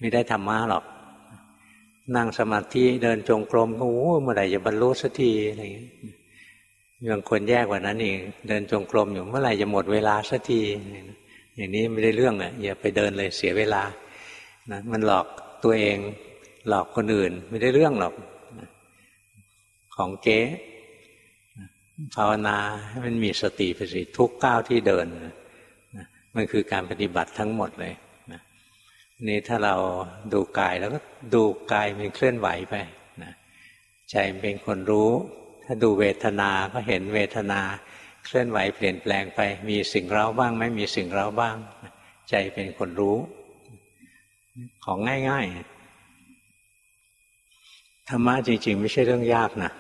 ไม่ได้ธรรมะหรอกนั่งสมาธิเดินจงกรมก็โอ้เมื่อไหร่จะบรรลุสักทีอะไรอย่างเงี้ยบางคนแย่กว่านั้นเองเดินจงกรมอยู่เมื่อไหร่จะหมดเวลาสักทีอย่างนี้ไม่ได้เรื่องอ่ะอย่าไปเดินเลยเสียเวลานะมันหลอกตัวเองหลอกคนอื่นไม่ได้เรื่องหรอกของเก๊ภาวนาให้มันมีสติปัฏฐานทุกก้าวที่เดินนะมันคือการปฏิบัติทั้งหมดเลยนะนี่ถ้าเราดูกายแล้วก็ดูกายมันเคลื่อนไหวไปนะใจเป็นคนรู้ถ้าดูเวทนาก็เห็นเวทนาเคลื่อนไหวเปลี่ยนแปลงไปมีสิ่งเร้าบ้างไม่มีสิ่งเร้าบ้างใจเป็นคนรู้ของง่ายๆธรรมะจริงๆไม่ใช่เรื่องยากนะ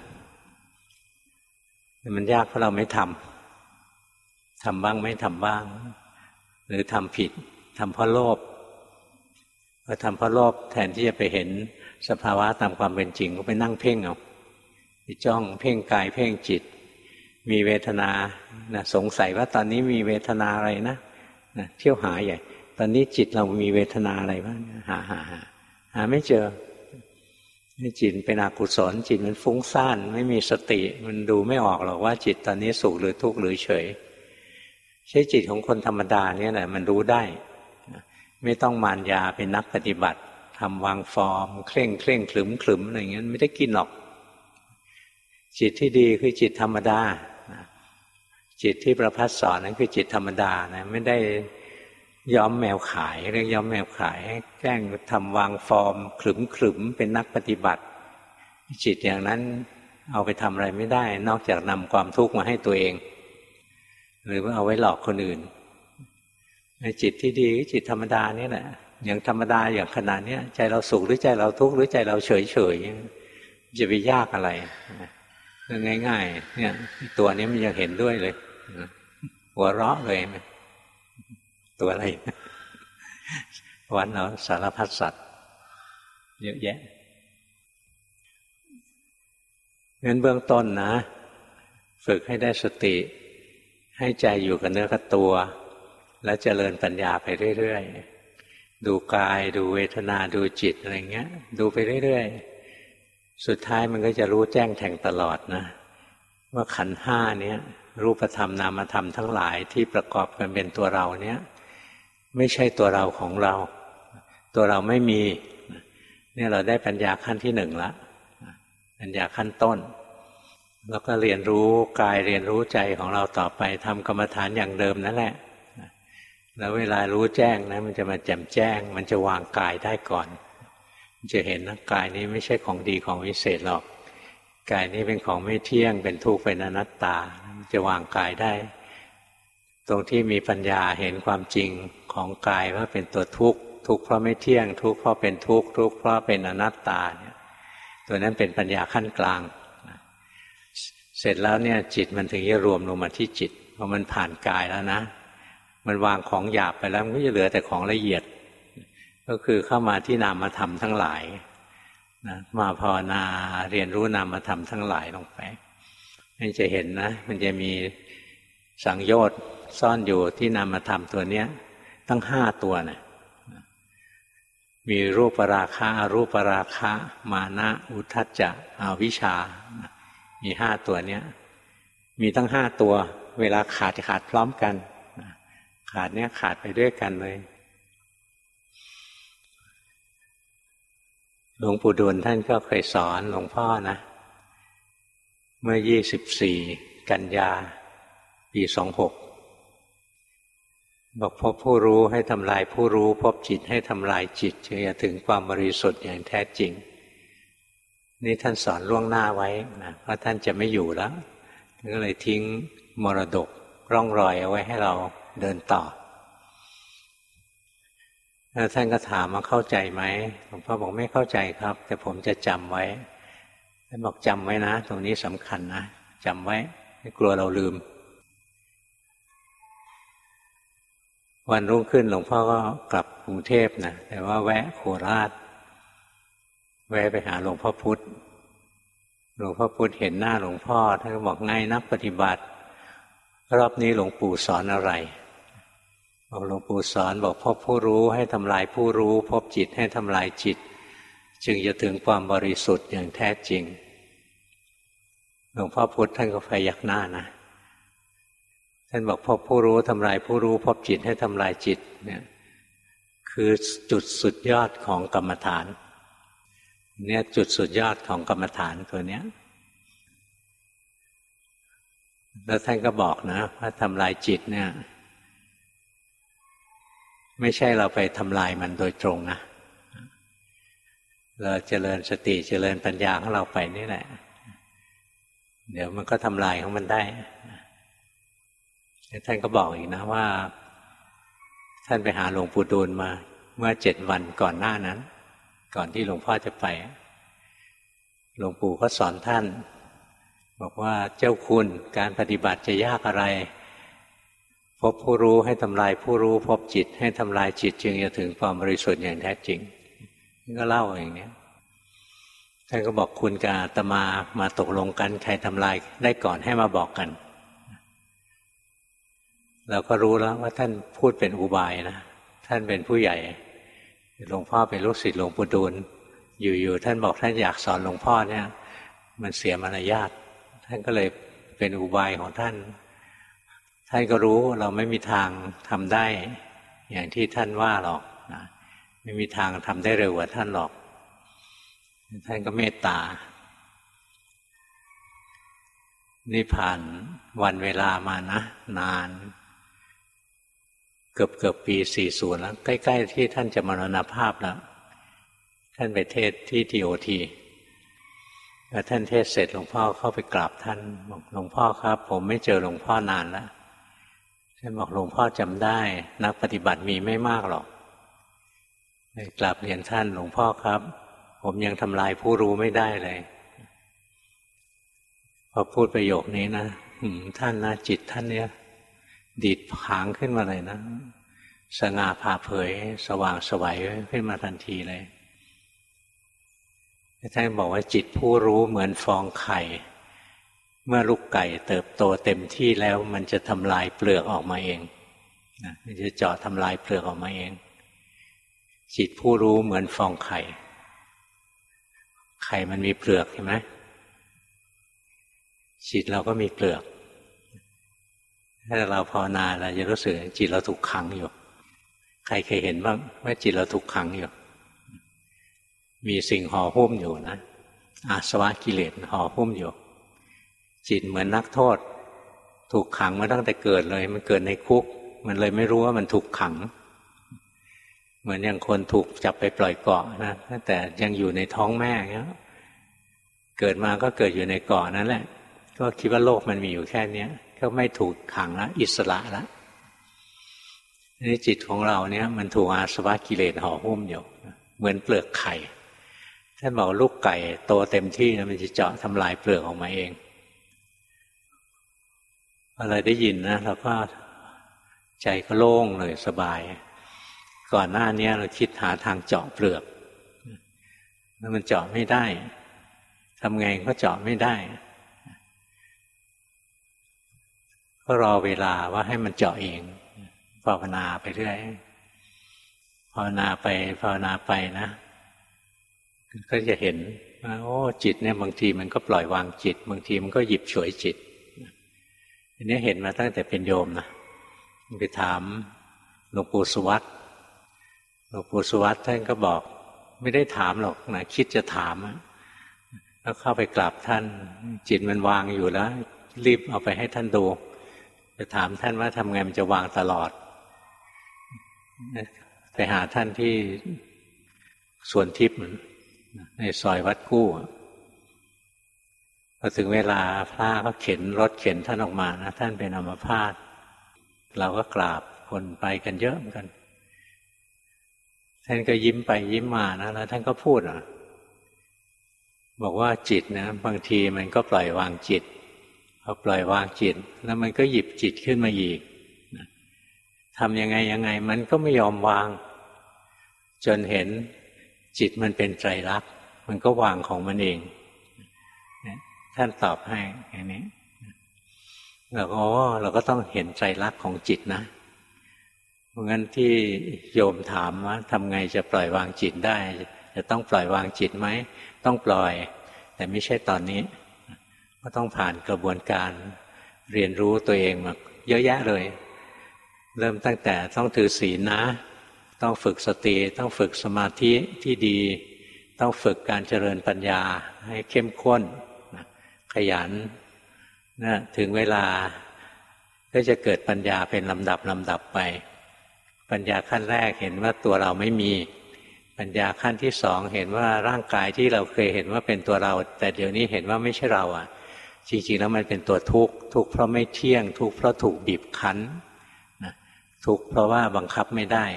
แต่มันยากเพราะเราไม่ทำทำบ้างไม่ทำบ้างหรือทำผิดทำเพราะโลภพอทำเพราะโลภแทนที่จะไปเห็นสภาวะตามความเป็นจริงก็ไปนั่งเพ่งเอาไปจ้องเพ่งกายเพ่งจิตมีเวทนานะสงสัยว่าตอนนี้มีเวทนาอะไรนะนะเที่ยวหาใหญ่ตอนนี้จิตเรามีเวทนาอะไรบ้างหาหาหาหาไม่เจอจิตเป็นอกุศลจิตมันฟุ้งซ่านไม่มีสติมันดูไม่ออกหรอกว่าจิตตอนนี้สุขหรือทุกข์หรือเฉยใช่จิตของคนธรรมดาเนี่ยแหละมันรู้ได้ไม่ต้องมารยาเป็นนักปฏิบัติทำวางฟอร์มเคร่งเคร่งขลึมขลึมอะไรอย่างเงี้ยไม่ได้กินหรอกจิตที่ดีคือจิตธรรมดาจิตที่ประภัสสอนนั้นคือจิตธรรมดานะไม่ได้ย้อมแมวขายเรื่องย้อมแมวขายให้แกล้งทำวางฟอร์มขลึมขลึมเป็นนักปฏิบัติจิตอย่างนั้นเอาไปทำอะไรไม่ได้นอกจากนำความทุกข์มาให้ตัวเองหรือว่าเอาไว้หลอกคนอื่นจิตที่ดีจิตธรรมดานี่แหละอย่างธรรมดาอย่างขนาดนี้ใจเราสุขหรือใจเราทุกข์หรือใจเราเฉยเฉยจะไปยากอะไรเรื่องง่ายๆเนี่ยตัวนี้มันยังเห็นด้วยเลยหัวเราะเลยตัวอะไรวันเราสารพัดสัตว์เยอะแยะงั้นเบื้องต้นนะฝึกให้ได้สติให้ใจอยู่กับเนื้อกับตัวแล้วเจริญปัญญาไปเรื่อยๆดูกายดูเวทนาดูจิตอะไรเงี้ยดูไปเรื่อยๆสุดท้ายมันก็จะรู้แจ้งแทงตลอดนะว่าขันธ์ห้าเนี้ยรูปธรรมนามธรรมทั้งหลายที่ประกอบกันเป็นตัวเราเนี้ยไม่ใช่ตัวเราของเราตัวเราไม่มีเนี่ยเราได้ปัญญาขั้นที่หนึ่งละปัญญาขั้นต้นแล้วก็เรียนรู้กายเรียนรู้ใจของเราต่อไปทำกรรมฐานอย่างเดิมนั่นแหละแล้วเวลารู้แจ้งนะมันจะมาแจ่มแจ้งมันจะวางกายได้ก่อนมันจะเห็นนะกายนี้ไม่ใช่ของดีของวิเศษหรอกกายนี้เป็นของไม่เที่ยงเป็นทุกข์เป็นอนัตตามันจะวางกายได้ตรงที่มีปัญญาเห็นความจริงของกายว่าเป็นตัวทุกข์ทุกข์เพราะไม่เที่ยงทุกข์เพราะเป็นทุกข์ทุกข์เพราะเป็นอนัตตาเนี่ยตัวนั้นเป็นปัญญาขั้นกลางเสร็จแล้วเนี่ยจิตมันถึงจะรวมลงมาที่จิตพอมันผ่านกายแล้วนะมันวางของหยาบไปแล้วมันก็จะเหลือแต่ของละเอียดก็คือเข้ามาที่นามธรรมทั้งหลายนะมาภาวนาเรียนรู้นามธรรมทั้งหลายลงไปให้จะเห็นนะมันจะมีสังโยชน์ซ่อนอยู่ที่นามธรรมตัวเนี้ยตั้งห้าตัวนะมีรูปราคะอรูปราคะมานะอุทธัจจะอวิชชามีห้าตัวเนี้ยมีตั้งห้าตัวเวลาขาดขาดพร้อมกันขาดเนี้ยขาดไปด้วยกันเลยหลวงปู่ดูลท่านก็เคยสอนหลวงพ่อนะเมื่อยี่สิบสี่กันยาปีสองหกบอกพบผู้รู้ให้ทำลายผู้รู้พบจิตให้ทำลายจิตจึงจะถึงความบริสุทธิ์อย่างแท้จริงนี่ท่านสอนล่วงหน้าไว้นะเพราะท่านจะไม่อยู่แล้วก็เลยทิ้งมรดกร่องรอยเอาไว้ให้เราเดินต่อแล้วท่านก็ถามว่าเข้าใจไหมหลวงพ่อบอกไม่เข้าใจครับแต่ผมจะจำไว้ท่านบอกจำไว้นะตรงนี้สำคัญนะจำไว้ไม่กลัวเราลืมวันรุ่งขึ้นหลวงพ่อก็กลับกรุงเทพนะแต่ว่าแวะโคราชแวะไปหาหลวงพ่อพุธหลวงพ่อพุธเห็นหน้าหลวงพ่อท่านก็บอกไงนักปฏิบัติรอบนี้หลวงปู่สอนอะไรบอกหลวงปู่สอนบอกพบผู้รู้ให้ทำลายผู้รู้พบจิตให้ทำลายจิตจึงจะถึงความบริสุทธิ์อย่างแท้จริงหลวงพ่อพุธท่านก็พยักหน้านะท่านบอกพบผู้รู้ทำลายผู้รู้พบจิตให้ทำลายจิตเนี่ยคือจุดสุดยอดของกรรมฐานเนี่ยจุดสุดยอดของกรรมฐานตัวเนี้ยแล้วท่านก็บอกนะว่าทำลายจิตเนี่ยไม่ใช่เราไปทำลายมันโดยตรงนะเราเจริญสติเจริญปัญญาของเราไปนี่แหละเดี๋ยวมันก็ทำลายของมันได้ท่านก็บอกอีกนะว่าท่านไปหาหลวงปู่ดูลมาเมื่อเจ็ดวันก่อนหน้านั้นก่อนที่หลวงพ่อจะไปหลวงปู่ก็สอนท่านบอกว่าเจ้าคุณการปฏิบัติจะยากอะไรพบผู้รู้ให้ทำลายผู้รู้พบจิตให้ทำลายจิตจึงจะถึงความบริสุทธิ์อย่างแท้จริงนี่ก็เล่าอย่างนี้ท่านก็บอกคุณกับอาตมามาตกลงกันใครทำลายได้ก่อนให้มาบอกกันเราก็รู้แล้วว่าท่านพูดเป็นอุบายนะท่านเป็นผู้ใหญ่หลวงพ่อเป็นลูกศิษย์หลวงปู่ดูลอยู่ๆท่านบอกท่านอยากสอนหลวงพ่อเนี่ยมันเสียมารยาทท่านก็เลยเป็นอุบายของท่านท่านก็รู้เราไม่มีทางทำได้อย่างที่ท่านว่าหรอกนะไม่มีทางทำได้เร็วกว่าท่านหรอกท่านก็เมตตานี่ผ่านวันเวลามานะนานเกือบเกือบปีสี่สิบแล้วใกล้ๆที่ท่านจะมรณภาพแล้วท่านไปเทศที่ทีโอทีแล้วท่านเทศเสร็จหลวงพ่อเข้าไปกราบท่านบอกหลวงพ่อครับผมไม่เจอหลวงพ่อนานแล้วท่านบอกหลวงพ่อจำได้นักปฏิบัติมีไม่มากหรอกเลยกราบเรียนท่านหลวงพ่อครับผมยังทำลายผู้รู้ไม่ได้เลยพอพูดประโยคนี้นะท่านนะจิตท่านเนี้ยดีดผางขึ้นมาเลยนะสง่าผ่าเผยสว่างไสวขึ้นมาทันทีเลยท่านบอกว่าจิตผู้รู้เหมือนฟองไข่เมื่อลูกไก่เติบโตเต็มที่แล้วมันจะทำลายเปลือกออกมาเองนะมันจะเจาะทำลายเปลือกออกมาเองจิตผู้รู้เหมือนฟองไข่ไข่มันมีเปลือกใช่ไหมจิตเราก็มีเปลือกถ้าเราภาวนาเราจะรู้สึกจิตเราถูกขังอยู่ใครเคยเห็นบ้างว่าจิตเราถูกขังอยู่มีสิ่งห่อหุ้มอยู่นะอาสวะกิเลสห่อหุ้มอยู่จิตเหมือนนักโทษถูกขังมาตั้งแต่เกิดเลยมันเกิดในคุกมันเลยไม่รู้ว่ามันถูกขังเหมือนอย่างคนถูกจับไปปล่อยเกาะนะตั้งแต่ยังอยู่ในท้องแม่เงี้ยเกิดมาก็เกิดอยู่ในเกาะนั่นแหละก็คิดว่าโลกมันมีอยู่แค่นี้ก็ไม่ถูกขังแล้วอิสระแล้วนี่จิตของเราเนี่ยมันถูกอาสวะกิเลสห่อหุ้มอยู่เหมือนเปลือกไข่ท่านบอกลูกไก่โตเต็มที่นะมันจะเจาะทำลายเปลือกออกมาเองอะไรได้ยินนะเราก็ใจก็โล่งเลยสบายก่อนหน้านี้เราคิดหาทางเจาะเปลือกแล้วมันเจาะไม่ได้ทำไงก็เจาะไม่ได้ก็รอเวลาว่าให้มันเจาะเองภาวนาไปเรื่อยภาวนาไปภาวนาไปนะก็จะเห็นว่าโอ้จิตเนี่ยบางทีมันก็ปล่อยวางจิตบางทีมันก็หยิบฉวยจิตอันนี้เห็นมาตั้งแต่เป็นโยมนะไปถามหลวงปู่สุวัตหลวงปู่สุวัตท่านก็บอกไม่ได้ถามหรอกนะคิดจะถามแล้วเข้าไปกราบท่านจิตมันวางอยู่แล้วรีบเอาไปให้ท่านดูจะถามท่านว่าทำไงมันจะวางตลอดไปหาท่านที่สวนทิพย์ในซอยวัดกู้พอถึงเวลาพระก็เข็นรถเข็นท่านออกมานะท่านเป็นอัมพาตเราก็กราบคนไปกันเยอะเหมือนกันท่านก็ยิ้มไปยิ้มมานะแล้วท่านก็พูดอ่ะบอกว่าจิตนะบางทีมันก็ปล่อยวางจิตพอปล่อยวางจิตแล้วมันก็หยิบจิตขึ้นมาอีกทำยังไงยังไงมันก็ไม่ยอมวางจนเห็นจิตมันเป็นไตรลักษณ์มันก็วางของมันเองท่านตอบให้อย่างนี้เราก็อ๋อเราก็ต้องเห็นไตรลักษณ์ของจิตนะเพราะงั้นที่โยมถามว่าทำไงจะปล่อยวางจิตได้จะต้องปล่อยวางจิตไหมต้องปล่อยแต่ไม่ใช่ตอนนี้ก็ต้องผ่านกระบวนการเรียนรู้ตัวเองมาเยอะแยะเลยเริ่มตั้งแต่ต้องถือศีลนะต้องฝึกสติต้องฝึกสมาธิที่ดีต้องฝึกการเจริญปัญญาให้เข้มข้นขยันนะถึงเวลาก็จะเกิดปัญญาเป็นลำดับลำดับไปปัญญาขั้นแรกเห็นว่าตัวเราไม่มีปัญญาขั้นที่สองเห็นว่าร่างกายที่เราเคยเห็นว่าเป็นตัวเราแต่เดี๋ยวนี้เห็นว่าไม่ใช่เราอ่ะจริงๆแล้วมันเป็นตัวทุกข์ทุกข์เพราะไม่เที่ยงทุกข์เพราะถูกบีบคั้นนะทุกข์เพราะว่าบังคับไม่ได้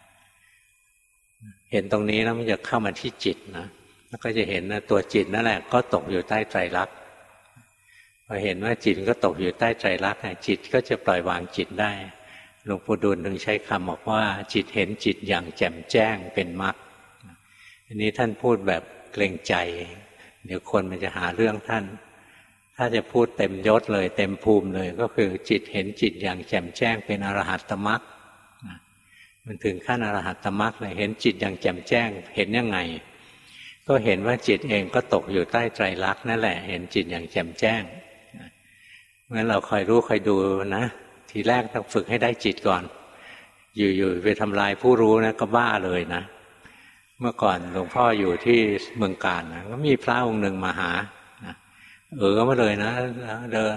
เห็นตรงนี้แล้วมันจะเข้ามาที่จิตนะแล้วก็จะเห็นนะตัวจิตนั่นแหละก็ตกอยู่ใต้ไตรลักษณ์พอเห็นว่าจิตก็ตกอยู่ใต้ไตรลักษณ์จิตก็จะปล่อยวางจิตได้หลวงปู่ดูลย์ถึงใช้คำบอกว่าจิตเห็นจิตอย่างแจ่มแจ้งเป็นมรรคอันนี้ท่านพูดแบบเกรงใจเดี๋ยวคนมันจะหาเรื่องท่านถ้าจะพูดเต็มยศเลยเต็มภูมิเลยก็คือจิตเห็นจิตอย่างแจ่มแจ้งเป็นอรหัตตมรรคมันถึงขั้นอรหัตตมรรคเลยเห็นจิตอย่างแจ่มแจ้งเห็นยังไงก็เห็นว่าจิตเองก็ตกอยู่ใต้ไตรลักษณ์นั่นแหละเห็นจิตอย่างแจ่มแจ้งงั้นเราคอยรู้คอยดูนะทีแรกต้องฝึกให้ได้จิตก่อนอยู่ๆไปทำลายผู้รู้นะก็บ้าเลยนะเมื่อก่อนหลวงพ่ออยู่ที่เมืองกาญนะก็มีพระองค์หนึ่งมาหาเออมาเลยนะเดิน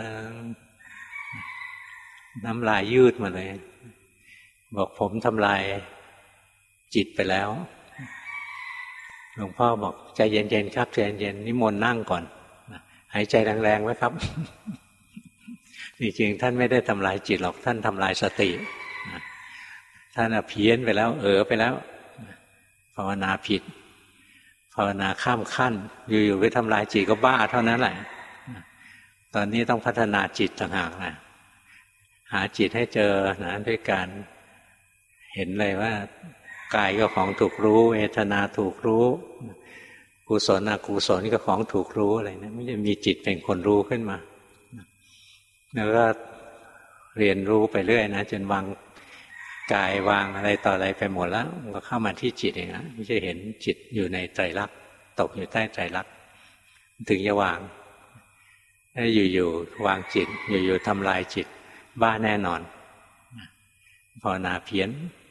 น้ำลายยืดมาเลยบอกผมทำลายจิตไปแล้วหลวงพ่อบอกใจเย็นๆครับใจเย็นๆนิมนต์นั่งก่อนหายใจแรงๆไว้ครับจริงๆท่านไม่ได้ทำลายจิตหรอกท่านทำลายสติท่านเพี้ยนไปแล้วเออไปแล้วภาวนาผิดภาวนาข้ามขั้นอยู่ๆไปทำลายจิตก็บ้าเท่านั้นแหละตอนนี้ต้องพัฒนาจิตต่างหากนะหาจิตให้เจอนะด้วยการเห็นเลยว่ากายก็ของถูกรู้เวทนาถูกรู้กุศลอกุศลก็ของถูกรู้อะไรนะไม่ใช่มีจิตเป็นคนรู้ขึ้นมาแล้วก็เรียนรู้ไปเรื่อยนะจนวางกายวางอะไรต่ออะไรไปหมดแล้วมันก็เข้ามาที่จิตเองนะไม่ใช่เห็นจิตอยู่ในไตรลักษณ์ตกอยู่ใต้ไตรลักษณ์ถึงจะวางถ้าอยู่ๆวางจิตอยู่ๆทำลายจิตบ้าแน่นอนภาวนาเพี้ยน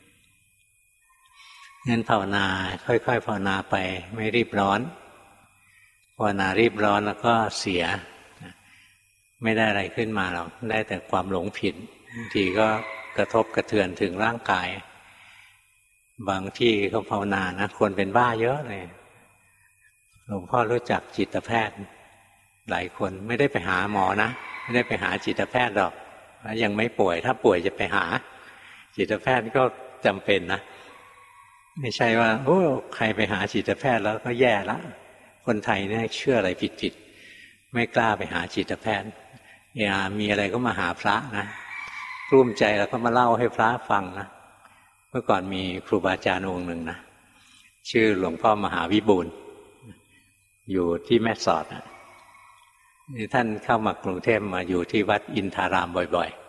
งั้นภาวนาค่อยๆภาวนาไปไม่รีบร้อนภาวนารีบร้อนแล้วก็เสียไม่ได้อะไรขึ้นมาหรอกได้แต่ความหลงผิดบางทีก็กระทบกระเทือนถึงร่างกายบางที่เขาภาวนานะคนเป็นบ้าเยอะเลยหลวงพ่อรู้จักจิตแพทย์หลายคนไม่ได้ไปหาหมอนะไม่ได้ไปหาจิตแพทย์หรอกยังไม่ป่วยถ้าป่วยจะไปหาจิตแพทย์ก็จำเป็นนะไม่ใช่ว่าโอ้ใครไปหาจิตแพทย์แล้วก็แย่ละคนไทยเนี่ยเชื่ออะไรผิดๆไม่กล้าไปหาจิตแพทย์อย่ามีอะไรก็มาหาพระนะกลุ้มใจแล้วก็มาเล่าให้พระฟังนะเมื่อก่อนมีครูบาอาจารย์องค์หนึ่งนะชื่อหลวงพ่อมหาวิบูลย์อยู่ที่แม่สอดนะนี่ท่านเข้ามากรุงเทพมาอยู่ที่วัดอินทารามบ่อย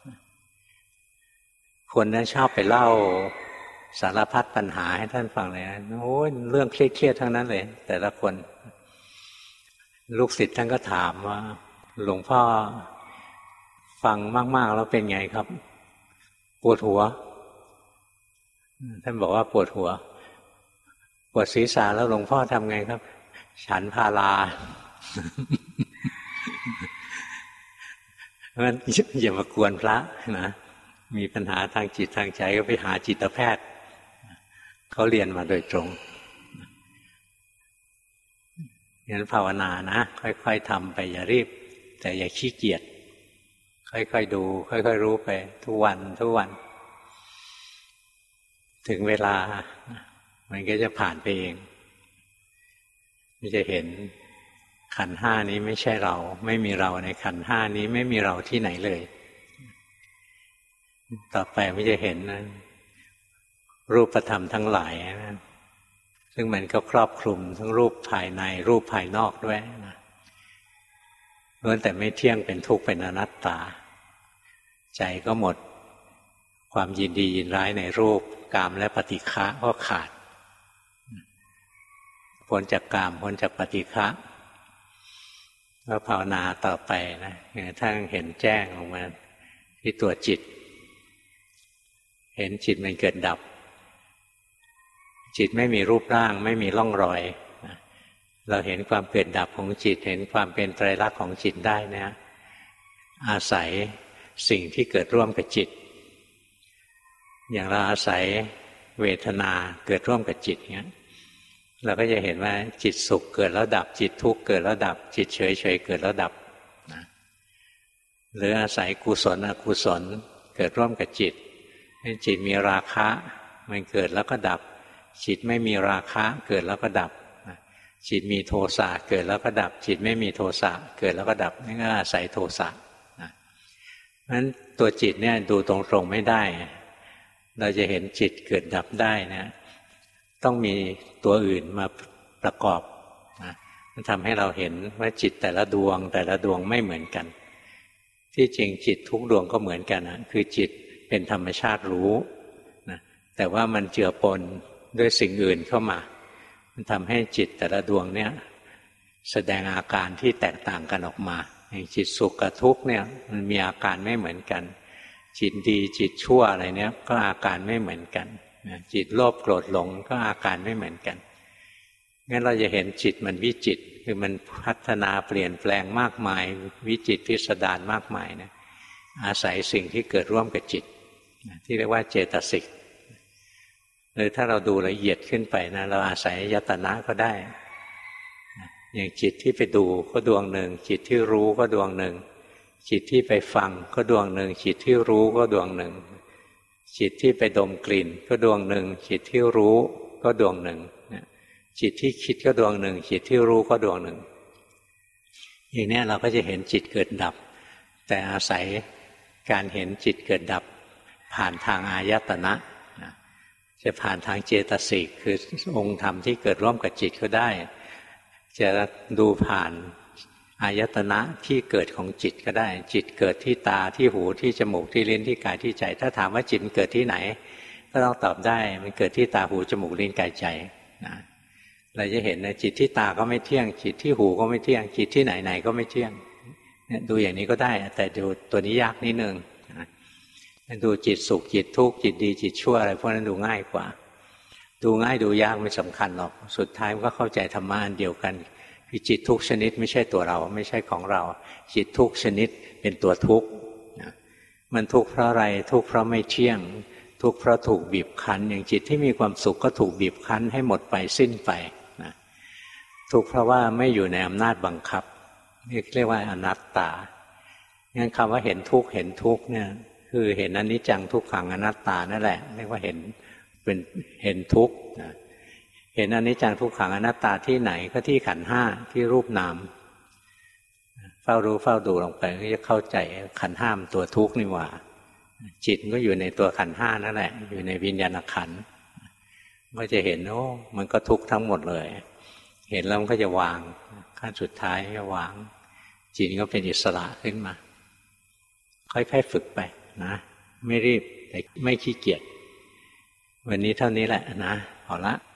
ๆคนนั้นชอบไปเล่าสารพัดปัญหาให้ท่านฟังเลยนะโอ้ยเรื่องเครียดๆทั้งนั้นเลยแต่ละคนลูกศิษย์ท่านก็ถามว่าหลวงพ่อฟังมากๆแล้วเป็นไงครับปวดหัวท่านบอกว่าปวดหัวปวดศีรษะแล้วหลวงพ่อทำไงครับฉันพาราเพราะฉะนั้นอย่ามากวนพระนะมีปัญหาทางจิตทางใจก็ไปหาจิตแพทย์เขาเรียนมาโดยตรงงั้นภาวนานะค่อยๆทำไปอย่ารีบแต่อย่าขี้เกียจค่อยๆดูค่อยๆรู้ไปทุกวันทุกวันถึงเวลามันก็จะผ่านไปเองมันจะเห็นขันธ์ห้านี้ไม่ใช่เราไม่มีเราในขันธ์ห้านี้ไม่มีเราที่ไหนเลยต่อไปมันจะเห็นนะรูปธรรมทั้งหลายนะซึ่งมันก็ครอบคลุมทั้งรูปภายในรูปภายนอกด้วยนะล้วนแต่ไม่เที่ยงเป็นทุกข์เป็นอนัตตาใจก็หมดคความยินดียินร้ายในรูปกามและปฏิฆะก็ขาดพ้นจากกามพ้นจากปฏิฆะก็ภาวนาต่อไปนะจนกระทั่งเห็นแจ้งออกมาที่ตัวจิตเห็นจิตมันเกิดดับจิตไม่มีรูปร่างไม่มีร่องรอยเราเห็นความเกิดดับของจิตเห็นความเป็นไตรลักษณ์ของจิตได้นะอาศัยสิ่งที่เกิดร่วมกับจิตอย่างเราอาศัยเวทนาเกิดร่วมกับจิตเนี้ยเราก็จะเห็นว่าจิตสุขเกิดแล้วดับจิตทุกข์เกิดแล้วดับจิตเฉยเฉยเกิดแล้วดับนะหรืออาศัยกุศลอกุศลเกิดร่วมกับจิตจิตมีราคะมันเกิดแล้วก็ดับจิตไม่มีราคะเกิดแล้วก็ดับจิตมีโทสะเกิดแล้วก็ดับจิตไม่มีโทสะเกิดแล้วก็ดับนี่ก็อาศัยโทสะนะเพราะฉะนั้นตัวจิตเนี่ยดูตรงๆไม่ได้เราจะเห็นจิตเกิดดับได้นะต้องมีตัวอื่นมาประกอบนะมันทำให้เราเห็นว่าจิตแต่ละดวงแต่ละดวงไม่เหมือนกันที่จริงจิตทุกดวงก็เหมือนกันนะคือจิตเป็นธรรมชาติรู้นะแต่ว่ามันเจือปนด้วยสิ่งอื่นเข้ามามันทำให้จิตแต่ละดวงเนี่ยแสดงอาการที่แตกต่างกันออกมาอย่างจิตสุขกับทุกข์เนี่ยมันมีอาการไม่เหมือนกันจิตดีจิตชั่วอะไรเนี่ยก็อาการไม่เหมือนกันจิตโลภโกรธหลงก็อาการไม่เหมือนกันงั้นเราจะเห็นจิตมันวิจิตรคือมันพัฒนาเปลี่ยนแปลงมากมายวิจิตรพิสดารมากมายนะอาศัยสิ่งที่เกิดร่วมกับจิตที่เรียกว่าเจตสิกหรือถ้าเราดูละเอียดขึ้นไปนะเราอาศัยยตนะก็ได้อย่างจิตที่ไปดูก็ดวงหนึ่งจิตที่รู้ก็ดวงหนึ่งจิตที่ไปฟังก็ดวงหนึ่งจิตที่รู้ก็ดวงหนึ่งจิตที่ไปดมกลิ่นก็ดวงหนึ่งจิตที่รู้ก็ดวงหนึ่งจิตที่คิดก็ดวงหนึ่งจิตที่รู้ก็ดวงหนึ่งอย่างนี้เราก็จะเห็นจิตเกิดดับแต่อาศัยการเห็นจิตเกิดดับผ่านทางอายตนะจะผ่านทางเจตสิกคือองค์ธรรมที่เกิดร่วมกับจิตก็ได้จะดูผ่านอายตนะที่เกิดของจิตก็ได้จิตเกิดที่ตาที่หูที่จมูกที่ลิ้นที่กายที่ใจถ้าถามว่าจิตมันเกิดที่ไหนก็ต้องตอบได้มันเกิดที่ตาหูจมูกลิ้นกายใจนะเราจะเห็นนะจิตที่ตาก็ไม่เที่ยงจิตที่หูก็ไม่เที่ยงจิตที่ไหนไหนก็ไม่เที่ยงเนี่ยดูอย่างนี้ก็ได้แต่ดูตัวนี้ยากนิดนึงนะดูจิตสุขจิตทุกข์จิตดีจิตชั่วอะไรพวกนั้นดูง่ายกว่าดูง่ายดูยากไม่สำคัญหรอกสุดท้ายมันก็เข้าใจธรรมะอันเดียวกันคือจิตทุกชนิดไม่ใช่ตัวเราไม่ใช่ของเราจิตทุกชนิดเป็นตัวทุกข์นะมันทุกข์เพราะอะไรทุกข์เพราะไม่เที่ยงทุกข์เพราะถูกบีบคั้นอย่างจิตที่มีความสุขก็ถูกบีบคั้นให้หมดไปสิ้นไปนะทุกข์เพราะว่าไม่อยู่ในอำนาจบังคับนี่เรียกว่าอนัตตางั้นคำว่าเห็นทุกข์เห็นทุกข์เนี่ยคือเห็นอนิจจังทุกขังอนัตตานั่นแหละเรียกว่าเห็นเป็นเห็นทุกข์นะเห็นอนิจจังทุกขังอนัตตาที่ไหนก็ที่ขันธ์ห้าที่รูปนามเฝ้ารู้เฝ้าดูลงไปก็จะเข้าใจขันธ์ห้ามตัวทุกข์นี่หว่าจิตก็อยู่ในตัวขันธ์ห้านั่นแหละอยู่ในวิญญาณขันธ์ก็จะเห็นโอ้มันก็ทุกข์ทั้งหมดเลยเห็นแล้วมันก็จะวางขั้นสุดท้ายก็วางจิตก็เป็นอิสระขึ้นมาค่อยๆฝึกไปนะไม่รีบแต่ไม่ขี้เกียจวันนี้เท่านี้แหละนะพอละ